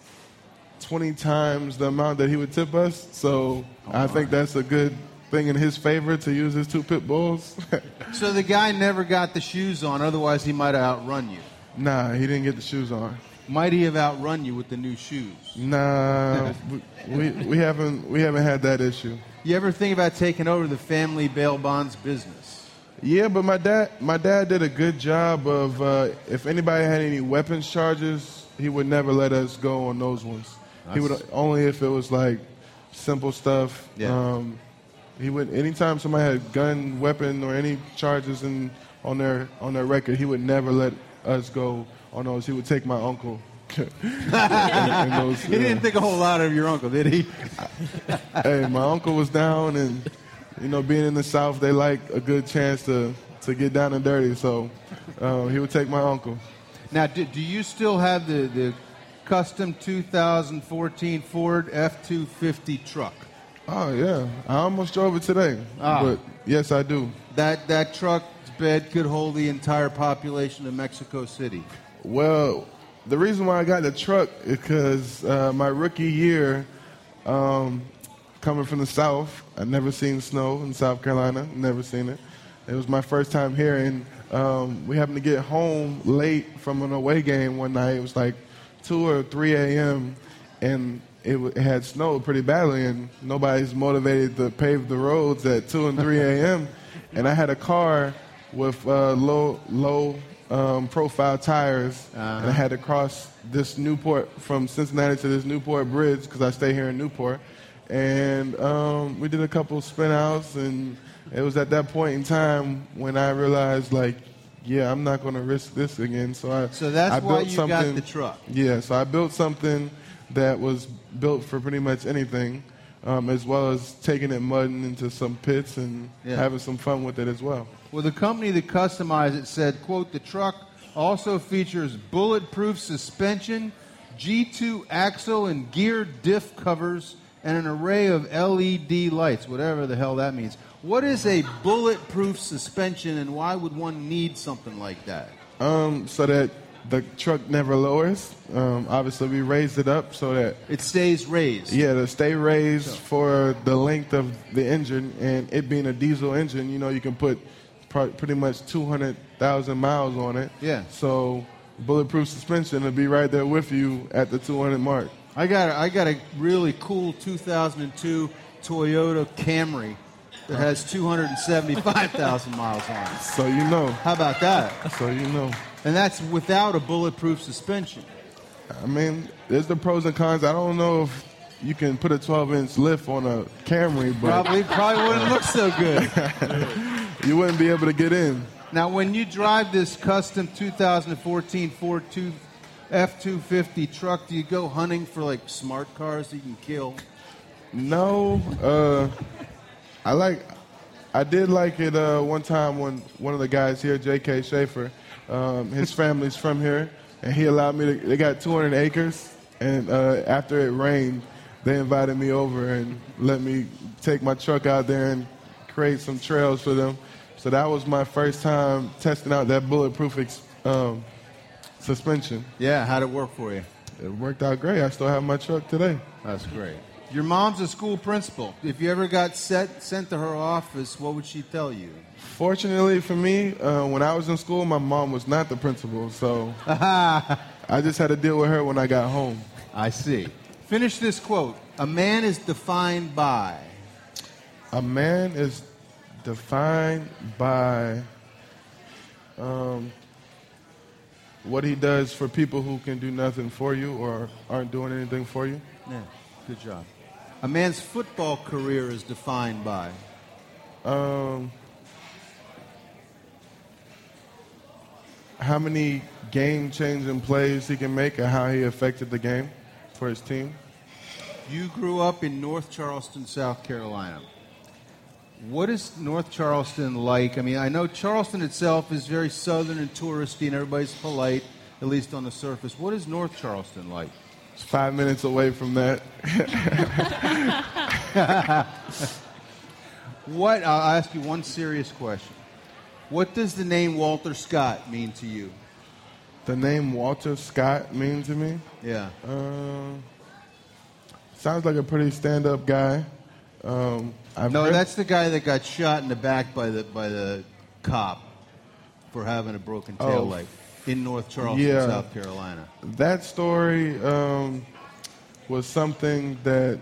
twenty times the amount that he would tip us. So I think that's a good thing in his favor to use his two pit bulls.
So the guy never got the shoes on, otherwise he might have outrun you.
Nah, he didn't get the shoes on.
Might he have outrun you with the new shoes?
Nah, we, we we haven't we haven't had that issue.
You ever think about taking over the family bail bonds business?
Yeah, but my dad my dad did a good job of uh, if anybody had any weapons charges, he would never let us go on those ones. He would only if it was like simple stuff.
Yeah.
Um, he would anytime somebody had gun, weapon, or any charges in on their on their record, he would never let us go on those. He would take my uncle. and, and those,
He
uh,
didn't think a whole lot of your uncle, did he?
Hey, my uncle was down, and you know, being in the South, they like a good chance to to get down and dirty. So uh, he would take my uncle.
Now, do, do you still have the, the custom two thousand fourteen Ford F two fifty truck?
Oh yeah, I almost drove it today,
Ah.
but yes, I do.
That that truck's bed could hold the entire population of Mexico City.
Well, the reason why I got the truck is because uh, my rookie year, um, coming from the South, I'd never seen snow in South Carolina, never seen it. It was my first time here, and um, we happened to get home late from an away game one night. It was like two or three a.m., and it, w- it had snowed pretty badly, and nobody's motivated to pave the roads at two and three a.m., and I had a car with uh, low, low um, profile tires,
Uh-huh.
and I had to cross this Newport from Cincinnati to this Newport bridge because I stay here in Newport, and um, we did a couple spin outs, and it was at that point in time when I realized, like, yeah, I'm not going to risk this again. So I
So that's
I
why
built
you got
something-
the truck.
Yeah, so I built something that was built for pretty much anything, um, as well as taking it mudding into some pits and
Yeah.
having some fun with it as well.
Well, the company that customized it said, quote, the truck also features bulletproof suspension, G two axle and gear diff covers, and an array of L E D lights, whatever the hell that means. What is a bulletproof suspension, and why would one need something like that?
Um, so that the truck never lowers. Um, obviously, we raised it up so that
It stays raised.
yeah, to stay raised for the length of the engine, and it being a diesel engine, you know, you can put pr- pretty much two hundred thousand miles on it.
Yeah.
So bulletproof suspension will be right there with you at the two hundred mark.
I got a, I got a really cool two thousand two Toyota Camry that has two hundred seventy-five thousand miles on it.
So you know.
How about that?
So you know.
And that's without a bulletproof suspension.
I mean, there's the pros and cons. I don't know if you can put a twelve-inch lift on a Camry, but
Probably probably wouldn't look so good.
you wouldn't be able to get in.
Now, when you drive this custom two thousand fourteen Ford F two fifty truck, do you go hunting for like smart cars that you can kill?
No, uh, I like. I did like it uh, one time when one of the guys here, J K Schaefer, um, his family's from here, and he allowed me to. They got two hundred acres, and uh, after it rained, they invited me over and let me take my truck out there and create some trails for them. So that was my first time testing out that bulletproof ex- um, suspension.
Yeah, how'd it work for you?
It worked out great. I still have my truck today.
That's great. Your mom's a school principal. If you ever got set, sent to her office, what would she tell you?
Fortunately for me, uh, when I was in school, my mom was not the principal, so I just had to deal with her when I got home.
I see. Finish this quote. A man is defined by.
A man is defined by um, what he does for people who can do nothing for you or aren't doing anything for you.
Yeah, good job. A man's football career is defined by.
Um, how many game-changing plays he can make and how he affected the game for his team.
You grew up in North Charleston, South Carolina. What is North Charleston like? I mean, I know Charleston itself is very southern and touristy, and everybody's polite, at least on the surface. What is North Charleston like?
It's five minutes away from that.
What? I'll ask you one serious question. What does the name Walter Scott mean to you?
The name Walter Scott mean to me?
Yeah.
Um, sounds like a pretty stand-up guy. Um, I've
no,
heard-
that's the guy that got shot in the back by the by the cop for having a broken tail
Oh.
light in North Charleston,
Yeah.
South Carolina.
That story um, was something that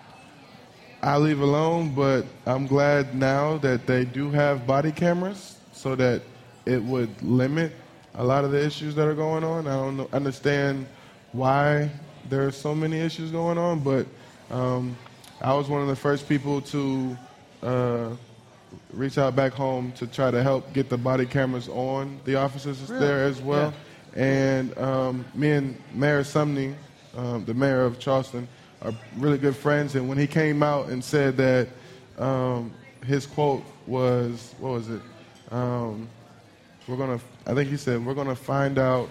I leave alone, but I'm glad now that they do have body cameras so that it would limit a lot of the issues that are going on. I don't know, understand why there are so many issues going on, but um, I was one of the first people to uh, reach out back home to try to help get the body cameras on the officers
Really?
there as well. And um, me and Mayor Sumney, um, the mayor of Charleston, are really good friends. And when he came out and said that um, his quote was, what was it? Um, we're gonna. I think he said we're gonna find out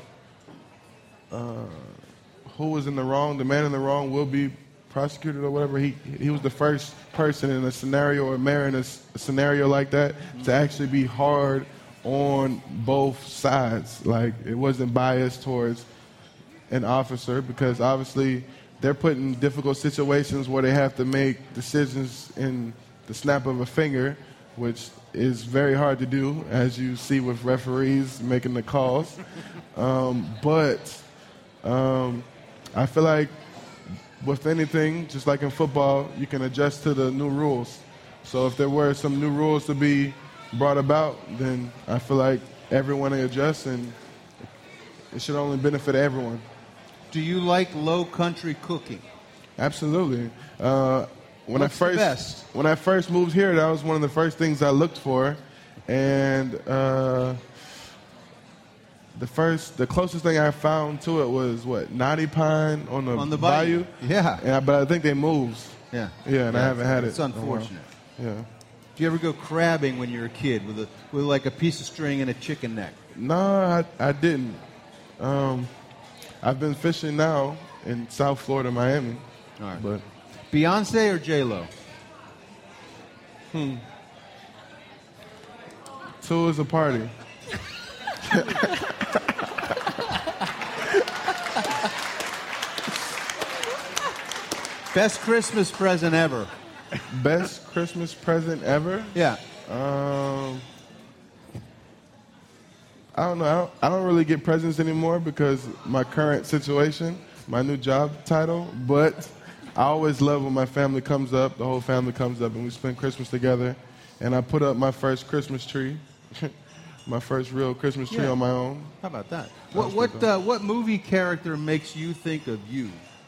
uh, who was in the wrong. The man in the wrong will be prosecuted or whatever. He he was the first person in a scenario or mayor in a, s- a scenario like that to actually be hard on both sides. Like it wasn't biased towards an officer because obviously they're put in difficult situations where they have to make decisions in the snap of a finger, which is very hard to do, as you see with referees making the calls. Um, but um, I feel like with anything, just like in football, you can adjust to the new rules. So if there were some new rules to be brought about, then I feel like everyone will adjust, and it should only benefit everyone.
Do you like low country cooking?
Absolutely. Uh, when
What's the
I first
best?
when I first moved here, that was one of the first things I looked for, and uh, the first the closest thing I found to it was what Naughty Pine on the,
On the bayou. Yeah.
Yeah, but I think they moved.
Yeah.
Yeah, and I haven't had it.
It's
in a while.
unfortunate.
Yeah.
Do you ever go crabbing when you're a kid with a with like a piece of string and a chicken neck?
No, I, I didn't. Um, I've been fishing now in South Florida, Miami.
All right.
But
Beyonce or J Lo?
hmm. Two is a party.
Best Christmas present ever?
Best Christmas present ever?
Yeah.
Um, I don't know. I don't, I don't really get presents anymore because my current situation, my new job title. But I always love when my family comes up, the whole family comes up, and we spend Christmas together. And I put up my first Christmas tree, my first real Christmas tree
Yeah.
on my own.
How about that?
That
What
was
what
pretty
uh, what movie character makes you think of you?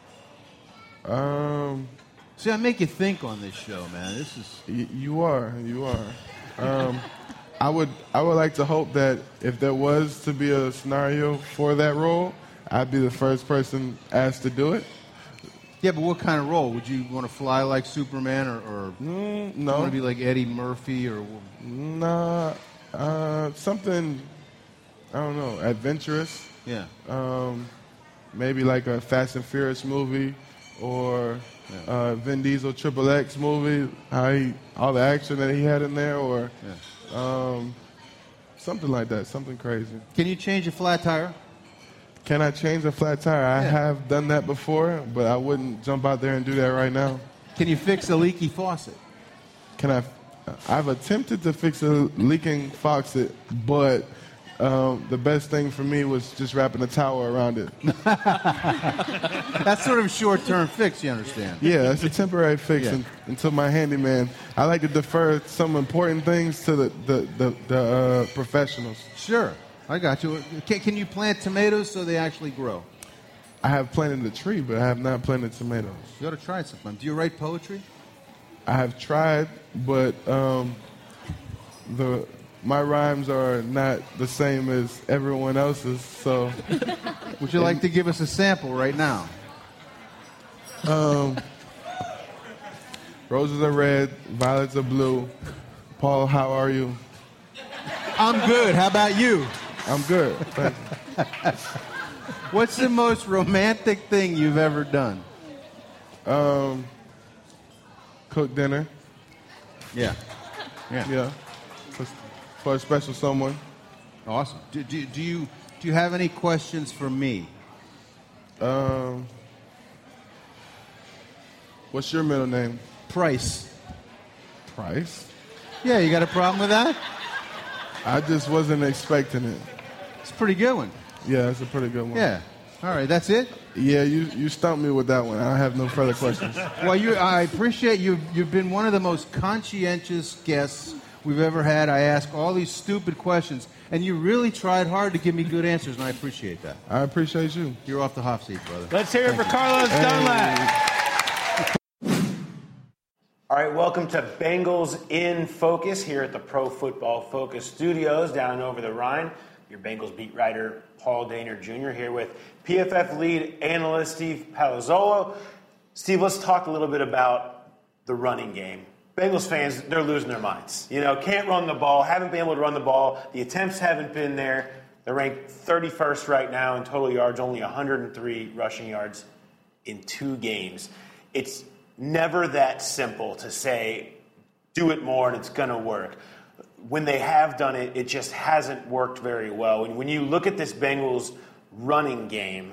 Um,
See, I make you think on this show, man. This is
y- you are, you are. Um, I would, I would like to hope that if there was to be a scenario for that role, I'd be the first person asked to do it.
yeah, but what kind of role would you want to fly like Superman or, or
Mm,
you
no,
want to be like Eddie Murphy or
nah, uh, something. I don't know, adventurous.
yeah?
Um, maybe like a Fast and Furious movie, or uh, Vin Diesel Triple X movie. How he, all the action that he had in there, or um, something like that. Something crazy.
Can you change a flat tire?
Can I change a flat tire? I
Yeah.
have done that before, but I wouldn't jump out there and do that right now.
Can you fix a leaky faucet?
Can I? I've attempted to fix a leaking faucet, but um, the best thing for me was just wrapping a towel around it.
That's sort of a short-term fix, you understand?
Yeah, it's a temporary fix
Yeah.
un- until my handyman. I like to defer some important things to the the, the, the uh, professionals.
Sure, I got you. Can, can you plant tomatoes so they actually grow?
I have planted a tree, but I have not planted tomatoes.
You ought to try it sometime. Do you write poetry?
I have tried, but um, the my rhymes are not the same as everyone else's. So,
Would you like to give us a sample right now?
um, Roses are red, violets are blue. Paul, how are you?
I'm good. How about you?
I'm good. Thank you.
What's the most romantic thing you've ever done?
Um, cook dinner.
Yeah. Yeah.
Yeah. For, for a special someone.
Awesome. Do, do, do you do you have any questions for me?
Um, what's your middle name?
Price.
Price?
Yeah, you got a problem with that?
I just wasn't expecting it.
It's a pretty good one.
Yeah, it's a pretty good one.
Yeah. All right, that's it?
Yeah, you, you stumped me with that one. I have no further questions.
Well, you, I appreciate you. You've been one of the most conscientious guests we've ever had. I ask all these stupid questions, and you really tried hard to give me good answers, and I appreciate that.
I appreciate you.
You're off the hot seat, brother.
Let's hear it for Carlos Dunlap.
All right, welcome to Bengals in Focus here at the Pro Football Focus Studios down over the Rhine. Your Bengals beat writer Paul Dehner Junior here with P F F lead analyst Steve Palazzolo. Steve, let's talk a little bit about the running game. Bengals fans, they're losing their minds. You know, can't run the ball, haven't been able to run the ball. The attempts haven't been there. They're ranked thirty-first right now in total yards, only one hundred three rushing yards in two games. It's never that simple to say, do it more and it's going to work. When they have done it, it just hasn't worked very well. And when you look at this Bengals running game,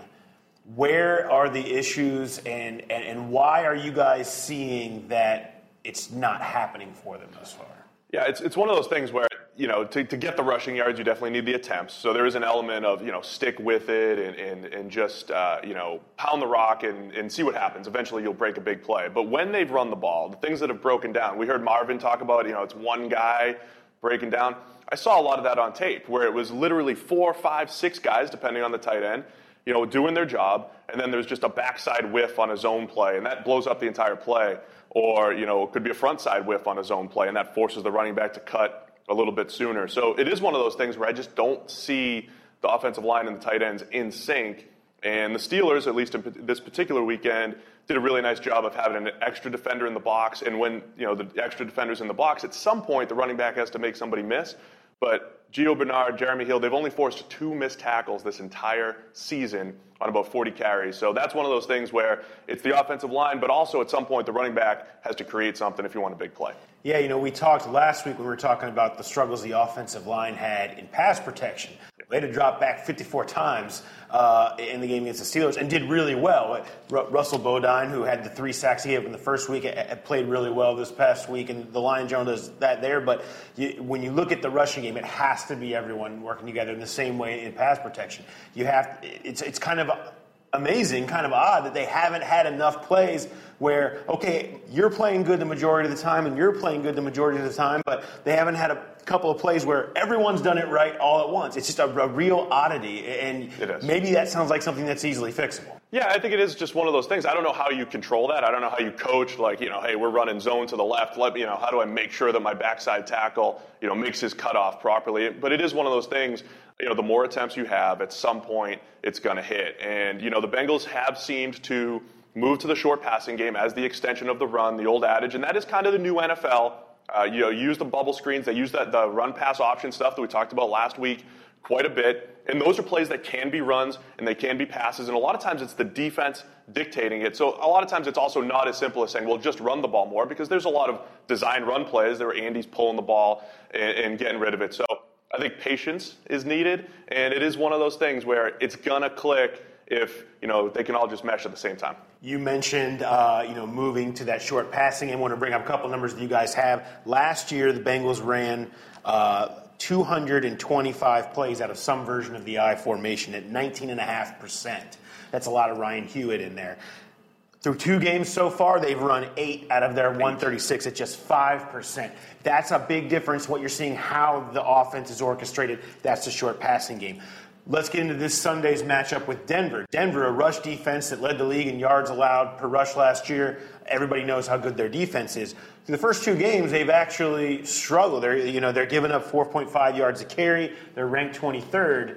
where are the issues and, and, and why are you guys seeing that it's not happening for them thus far?
Yeah, it's it's one of those things where, you know, to, to get the rushing yards, you definitely need the attempts. So there is an element of, you know, stick with it and, and, and just, uh, you know, pound the rock and, and see what happens. Eventually you'll break a big play. But when they've run the ball, the things that have broken down, we heard Marvin talk about, you know, it's one guy breaking down. I saw a lot of that on tape where it was literally four, five, six guys, depending on the tight end, you know, doing their job. And then there's just a backside whiff on a zone play, and that blows up the entire play. Or, you know, it could be a front side whiff on a zone play, and that forces the running back to cut a little bit sooner. So it is one of those things where I just don't see the offensive line and the tight ends in sync. And the Steelers, at least in this particular weekend, did a really nice job of having an extra defender in the box. And when, you know, the extra defender's in the box, at some point the running back has to make somebody miss. But Gio Bernard, Jeremy Hill, they've only forced two missed tackles this entire season on about forty carries. So that's one of those things where it's the offensive line, but also at some point the running back has to create something if you want a big play.
Yeah, you know, we talked last week when we were talking about the struggles the offensive line had in pass protection. They had to drop back fifty-four times uh, in the game against the Steelers and did really well. R- Russell Bodine, who had the three sacks he had in the first week, had played really well this past week, and the Lions Journal does that there. But you, when you look at the rushing game, it has to be everyone working together in the same way in pass protection. You have it's it's kind of amazing, kind of odd that they haven't had enough plays where, okay, you're playing good the majority of the time and you're playing good the majority of the time, but they haven't had a couple of plays where everyone's done it right all at once. It's just a, a real oddity, and maybe that sounds like something that's easily fixable.
Yeah, I think it is just one of those things. I don't know how you control that. I don't know how you coach, like, you know, hey, we're running zone to the left. Let, you know, how do I make sure that my backside tackle, you know, makes his cutoff properly? But it is one of those things, you know, the more attempts you have, at some point it's going to hit. And, you know, the Bengals have seemed to move to the short passing game as the extension of the run, the old adage, and that is kind of the new N F L. Uh, you know, use the bubble screens. They use that the run pass option stuff that we talked about last week quite a bit. And those are plays that can be runs and they can be passes. And a lot of times it's the defense dictating it. So a lot of times it's also not as simple as saying, well, just run the ball more, because there's a lot of design run plays there where Andy's pulling the ball and, and getting rid of it. So I think patience is needed. And it is one of those things where it's going to click if, you know, they can all just mesh at the same time.
You mentioned, uh, you know, moving to that short passing. I want to bring up a couple numbers that you guys have. Last year, the Bengals ran uh, two hundred twenty-five plays out of some version of the I formation at nineteen point five percent. That's a lot of Ryan Hewitt in there. Through two games so far, they've run eight out of their one thirty-six at just five percent. That's a big difference. What you're seeing, how the offense is orchestrated, that's the short passing game. Let's get into this Sunday's matchup with Denver. Denver, a rush defense that led the league in yards allowed per rush last year. Everybody knows how good their defense is. Through the first two games, they've actually struggled. They're, you know, they're giving up four point five yards a carry. They're ranked twenty-third.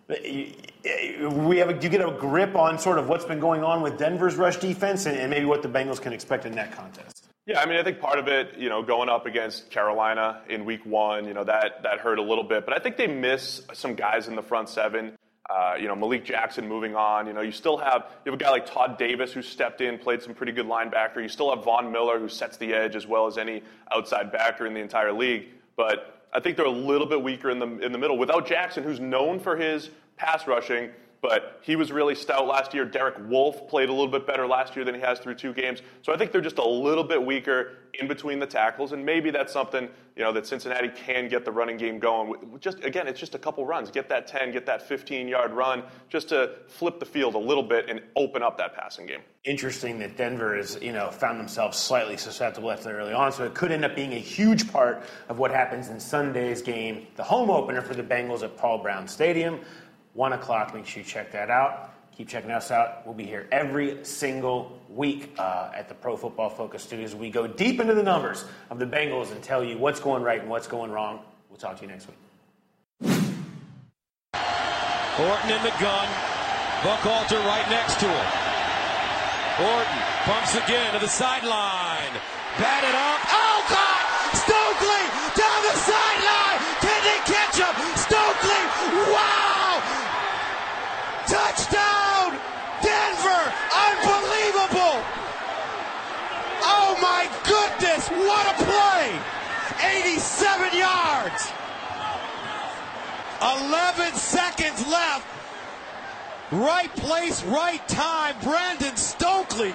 We have a, do you get a grip on sort of what's been going on with Denver's rush defense and, and maybe what the Bengals can expect in that contest?
Yeah, I mean, I think part of it, you know, going up against Carolina in week one, you know, that, that hurt a little bit. But I think they miss some guys in the front seven. Uh, you know, Malik Jackson moving on. You know, you still have, you have a guy like Todd Davis who stepped in, played some pretty good linebacker. You still have Von Miller who sets the edge as well as any outside backer in the entire league. But I think they're a little bit weaker in the in the middle. Without Jackson, who's known for his pass rushing, but he was really stout last year. Derek Wolfe played a little bit better last year than he has through two games. So I think they're just a little bit weaker in between the tackles, and maybe that's something, you know, that Cincinnati can get the running game going. Just again, it's just a couple runs. Get that ten, get that fifteen-yard run, just to flip the field a little bit and open up that passing game.
Interesting that Denver is, you know, found themselves slightly susceptible after early on, so it could end up being a huge part of what happens in Sunday's game, the home opener for the Bengals at Paul Brown Stadium. One o'clock, make sure you check that out. Keep checking us out. We'll be here every single week uh, at the Pro Football Focus Studios. We go deep into the numbers of the Bengals and tell you what's going right and what's going wrong. We'll talk to you next week.
Orton in the gun. Buchalter right next to him. Orton pumps again to the sideline. Batted up. Oh, God! Stokely down the sideline. Can they catch him? Stokely! Wow! Touchdown! Denver! Unbelievable! Oh my goodness! What a play! eighty-seven yards! eleven seconds left. Right place, right time. Brandon Stokely.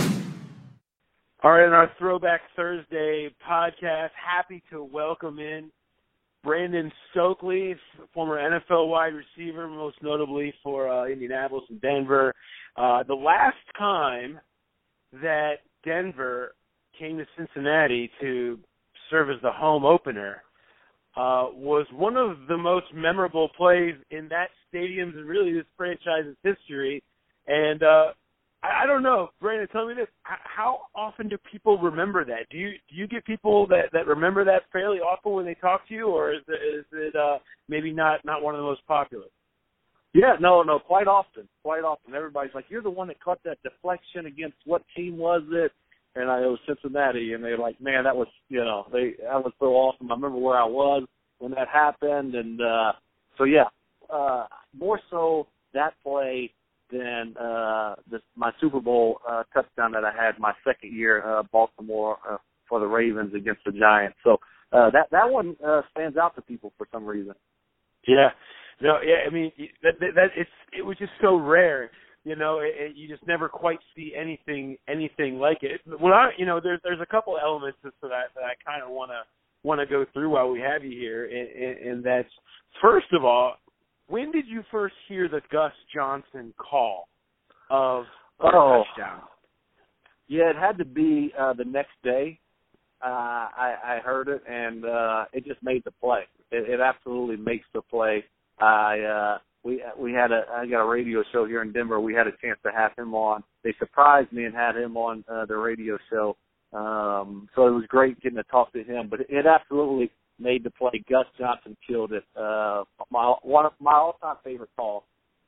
All right, in our Throwback Thursday podcast, happy to welcome in Brandon Stokely, former N F L wide receiver, most notably for uh, Indianapolis and Denver. Uh, the last time that Denver came to Cincinnati to serve as the home opener uh, was one of the most memorable plays in that stadium's and really this franchise's history. And uh, I, I don't know, Brandon, tell me this. How often do people remember that? Do you do you get people that, that remember that fairly often when they talk to you, or is it, is it uh, maybe not, not one of the most popular?
Yeah, no, no, quite often, quite often. Everybody's like, you're the one that caught that deflection against what team was it? And I it was Cincinnati, and they're like, man, that was, you know, they that was so awesome. I remember where I was when that happened, and uh, so yeah, uh, more so that play than uh, this, my Super Bowl uh, touchdown that I had my second year, uh, Baltimore uh, for the Ravens against the Giants. So uh, that that one uh, stands out to people for some reason.
Yeah, no, yeah. I mean, that, that, that it's it was just so rare. You know, it, it, you just never quite see anything anything like it. Well, I, you know, there's there's a couple elements to that that I kind of want to want to go through while we have you here, and, and, and that's first of all, when did you first hear the Gus Johnson call of a
oh,
touchdown?
Yeah, it had to be uh, the next day. Uh, I, I heard it, and uh, it just made the play. It, it absolutely makes the play. I uh, we we had a I got a radio show here in Denver. We had a chance to have him on. They surprised me and had him on uh, the radio show. Um, so it was great getting to talk to him. But it, it absolutely made the play. Gus Johnson killed it. Uh, my one of my all-time favorite calls.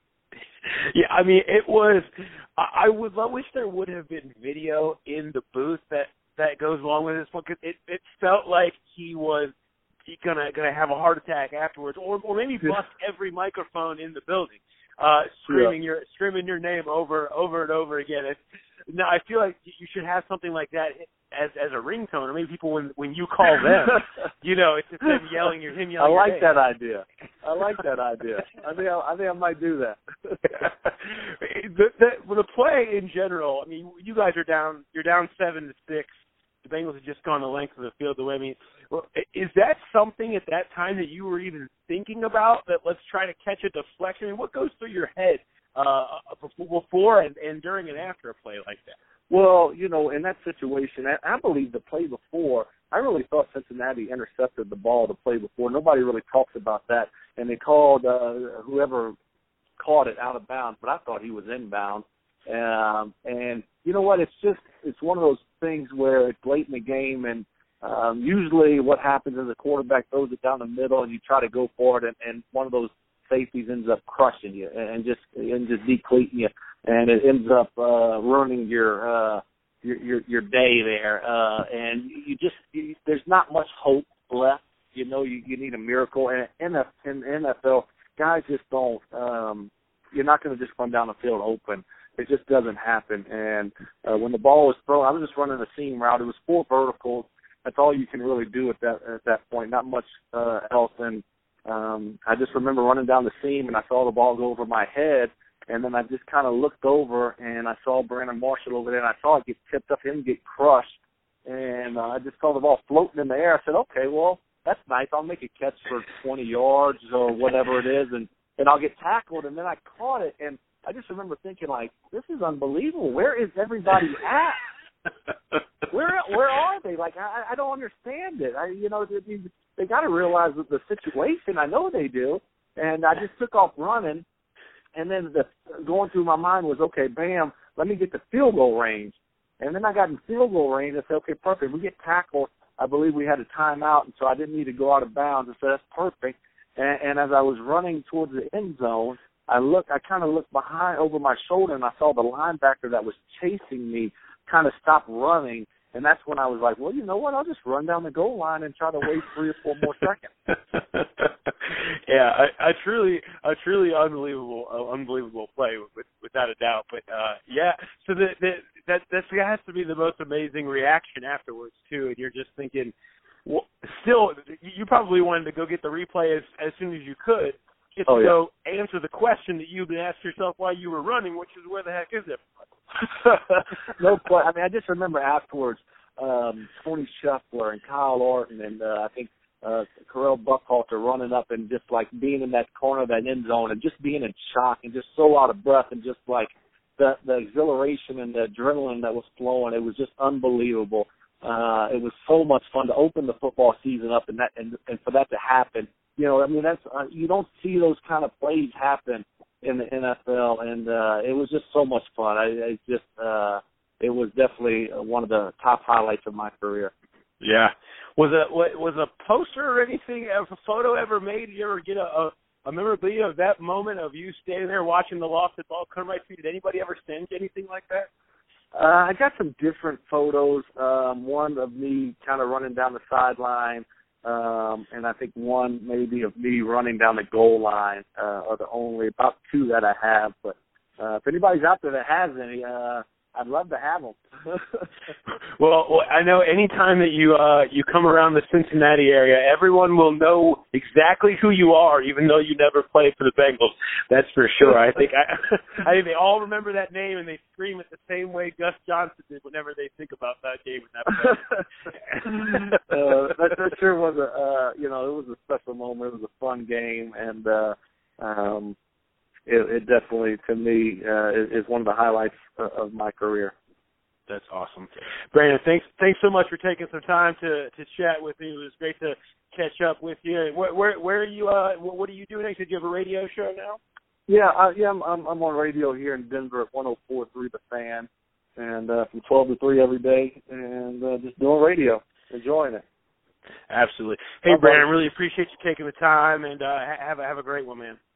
Yeah, I mean, it was. I would I wish there would have been video in the booth that, that goes along with this one, because it, it felt like he was gonna gonna have a heart attack afterwards, or or maybe bust every microphone in the building, uh, screaming yeah. your screaming your name over over and over again. It's, no, I feel like you should have something like that as as a ringtone, or maybe people when when you call them, you know, it's just them yelling your him yelling.
I like
your name.
that idea. I like that idea. I think I, I think I might do that.
the, the, well, the play in general. I mean, you guys are down. You're down seven to six. The Bengals have just gone the length of the field. The way I mean, well, is that something at that time that you were even thinking about? That let's try to catch a deflection. I mean, what goes through your head uh, before and, and during and after a play like that?
Well, you know, in that situation, I, I believe the play before, I really thought Cincinnati intercepted the ball the play before. Nobody really talks about that. And they called uh, whoever caught it out of bounds, but I thought he was inbound. Um, and you know what? It's just, it's one of those things where it's late in the game, and um, usually what happens is the quarterback throws it down the middle and you try to go for it, and, and one of those safeties ends up crushing you and just and just decleating you, and it ends up uh, ruining your uh, your your, your day there, uh, and you just you, there's not much hope left. You know, you, you need a miracle, and in the in the N F L, guys just don't. Um, you're not going to just run down the field open. It just doesn't happen. And uh, when the ball was thrown, I was just running a seam route. It was four verticals. That's all you can really do at that at that point. Not much uh, else. And um, I just remember running down the seam, and I saw the ball go over my head. And then I just kind of looked over, and I saw Brandon Marshall over there, and I saw it get tipped up, him get crushed. And uh, I just saw the ball floating in the air. I said, okay, well, that's nice. I'll make a catch for twenty yards or whatever it is, and, and I'll get tackled. And then I caught it, and I just remember thinking, like, this is unbelievable. Where is everybody at? where where are they? Like, I, I don't understand it. I, you know, they, they got to realize the situation. I know they do. And I just took off running. And then the, going through my mind was, okay, bam, let me get to field goal range. And then I got in field goal range. I said, okay, perfect. We get tackled. I believe we had a timeout, and so I didn't need to go out of bounds. I said, that's perfect. And, and as I was running towards the end zone, I looked, I kind of looked behind over my shoulder, and I saw the linebacker that was chasing me kind of stop running. And that's when I was like, well, you know what? I'll just run down the goal line and try to wait three or four more seconds.
yeah, I, I truly, a truly unbelievable, uh, unbelievable play, with, without a doubt. But uh, yeah, so the, the, that that has to be the most amazing reaction afterwards too. And you're just thinking, well, still, you probably wanted to go get the replay as as soon as you could, get to
oh, yeah.
go answer the question that you've been asked yourself while you were running, which is where the heck is it?
no, but I mean, I just remember afterwards, um, Tony Shuffler and Kyle Orton and uh, I think uh, Carell Buckhalter running up and just like being in that corner of that end zone and just being in shock and just so out of breath and just like the the exhilaration and the adrenaline that was flowing. It was just unbelievable. Uh, it was so much fun to open the football season up and that and, and for that to happen. You know, I mean, that's uh, you don't see those kind of plays happen in the N F L, and uh, it was just so much fun. I, I just, uh, it was definitely one of the top highlights of my career.
Yeah. Was a was a poster or anything, a photo ever made? Did you ever get a, a, a memorabilia of that moment of you standing there watching the lofted ball come right to you? Did anybody ever send you anything like that?
Uh, I got some different photos. Um, one of me kind of running down the sideline. Um, and I think one maybe of me running down the goal line uh, are the only about two that I have. But uh, if anybody's out there that has any, uh, I'd love to have them.
well, well, I know anytime that you uh, you come around the Cincinnati area, everyone will know exactly who you are, even though you never played for the Bengals. That's for sure. I think I, I think they all remember that name and they scream it the same way Gus Johnson did whenever they think about that game and that play.
uh, that, that sure was a uh, you know it was a special moment. It was a fun game, and uh, um, it, it definitely to me uh, is, is one of the highlights of my career.
That's awesome. Brandon, thanks thanks so much for taking some time to, to chat with me. It was great to catch up with you. Where where, where are you? Uh, what are you doing next? Did you have a radio show now?
Yeah, uh, yeah, I'm, I'm I'm on radio here in Denver at one oh four point three The Fan, and uh, from twelve to three every day, and uh, just doing radio, enjoying it.
Absolutely. Hey, Brandon, really appreciate you taking the time, and uh, have a have a great one, man.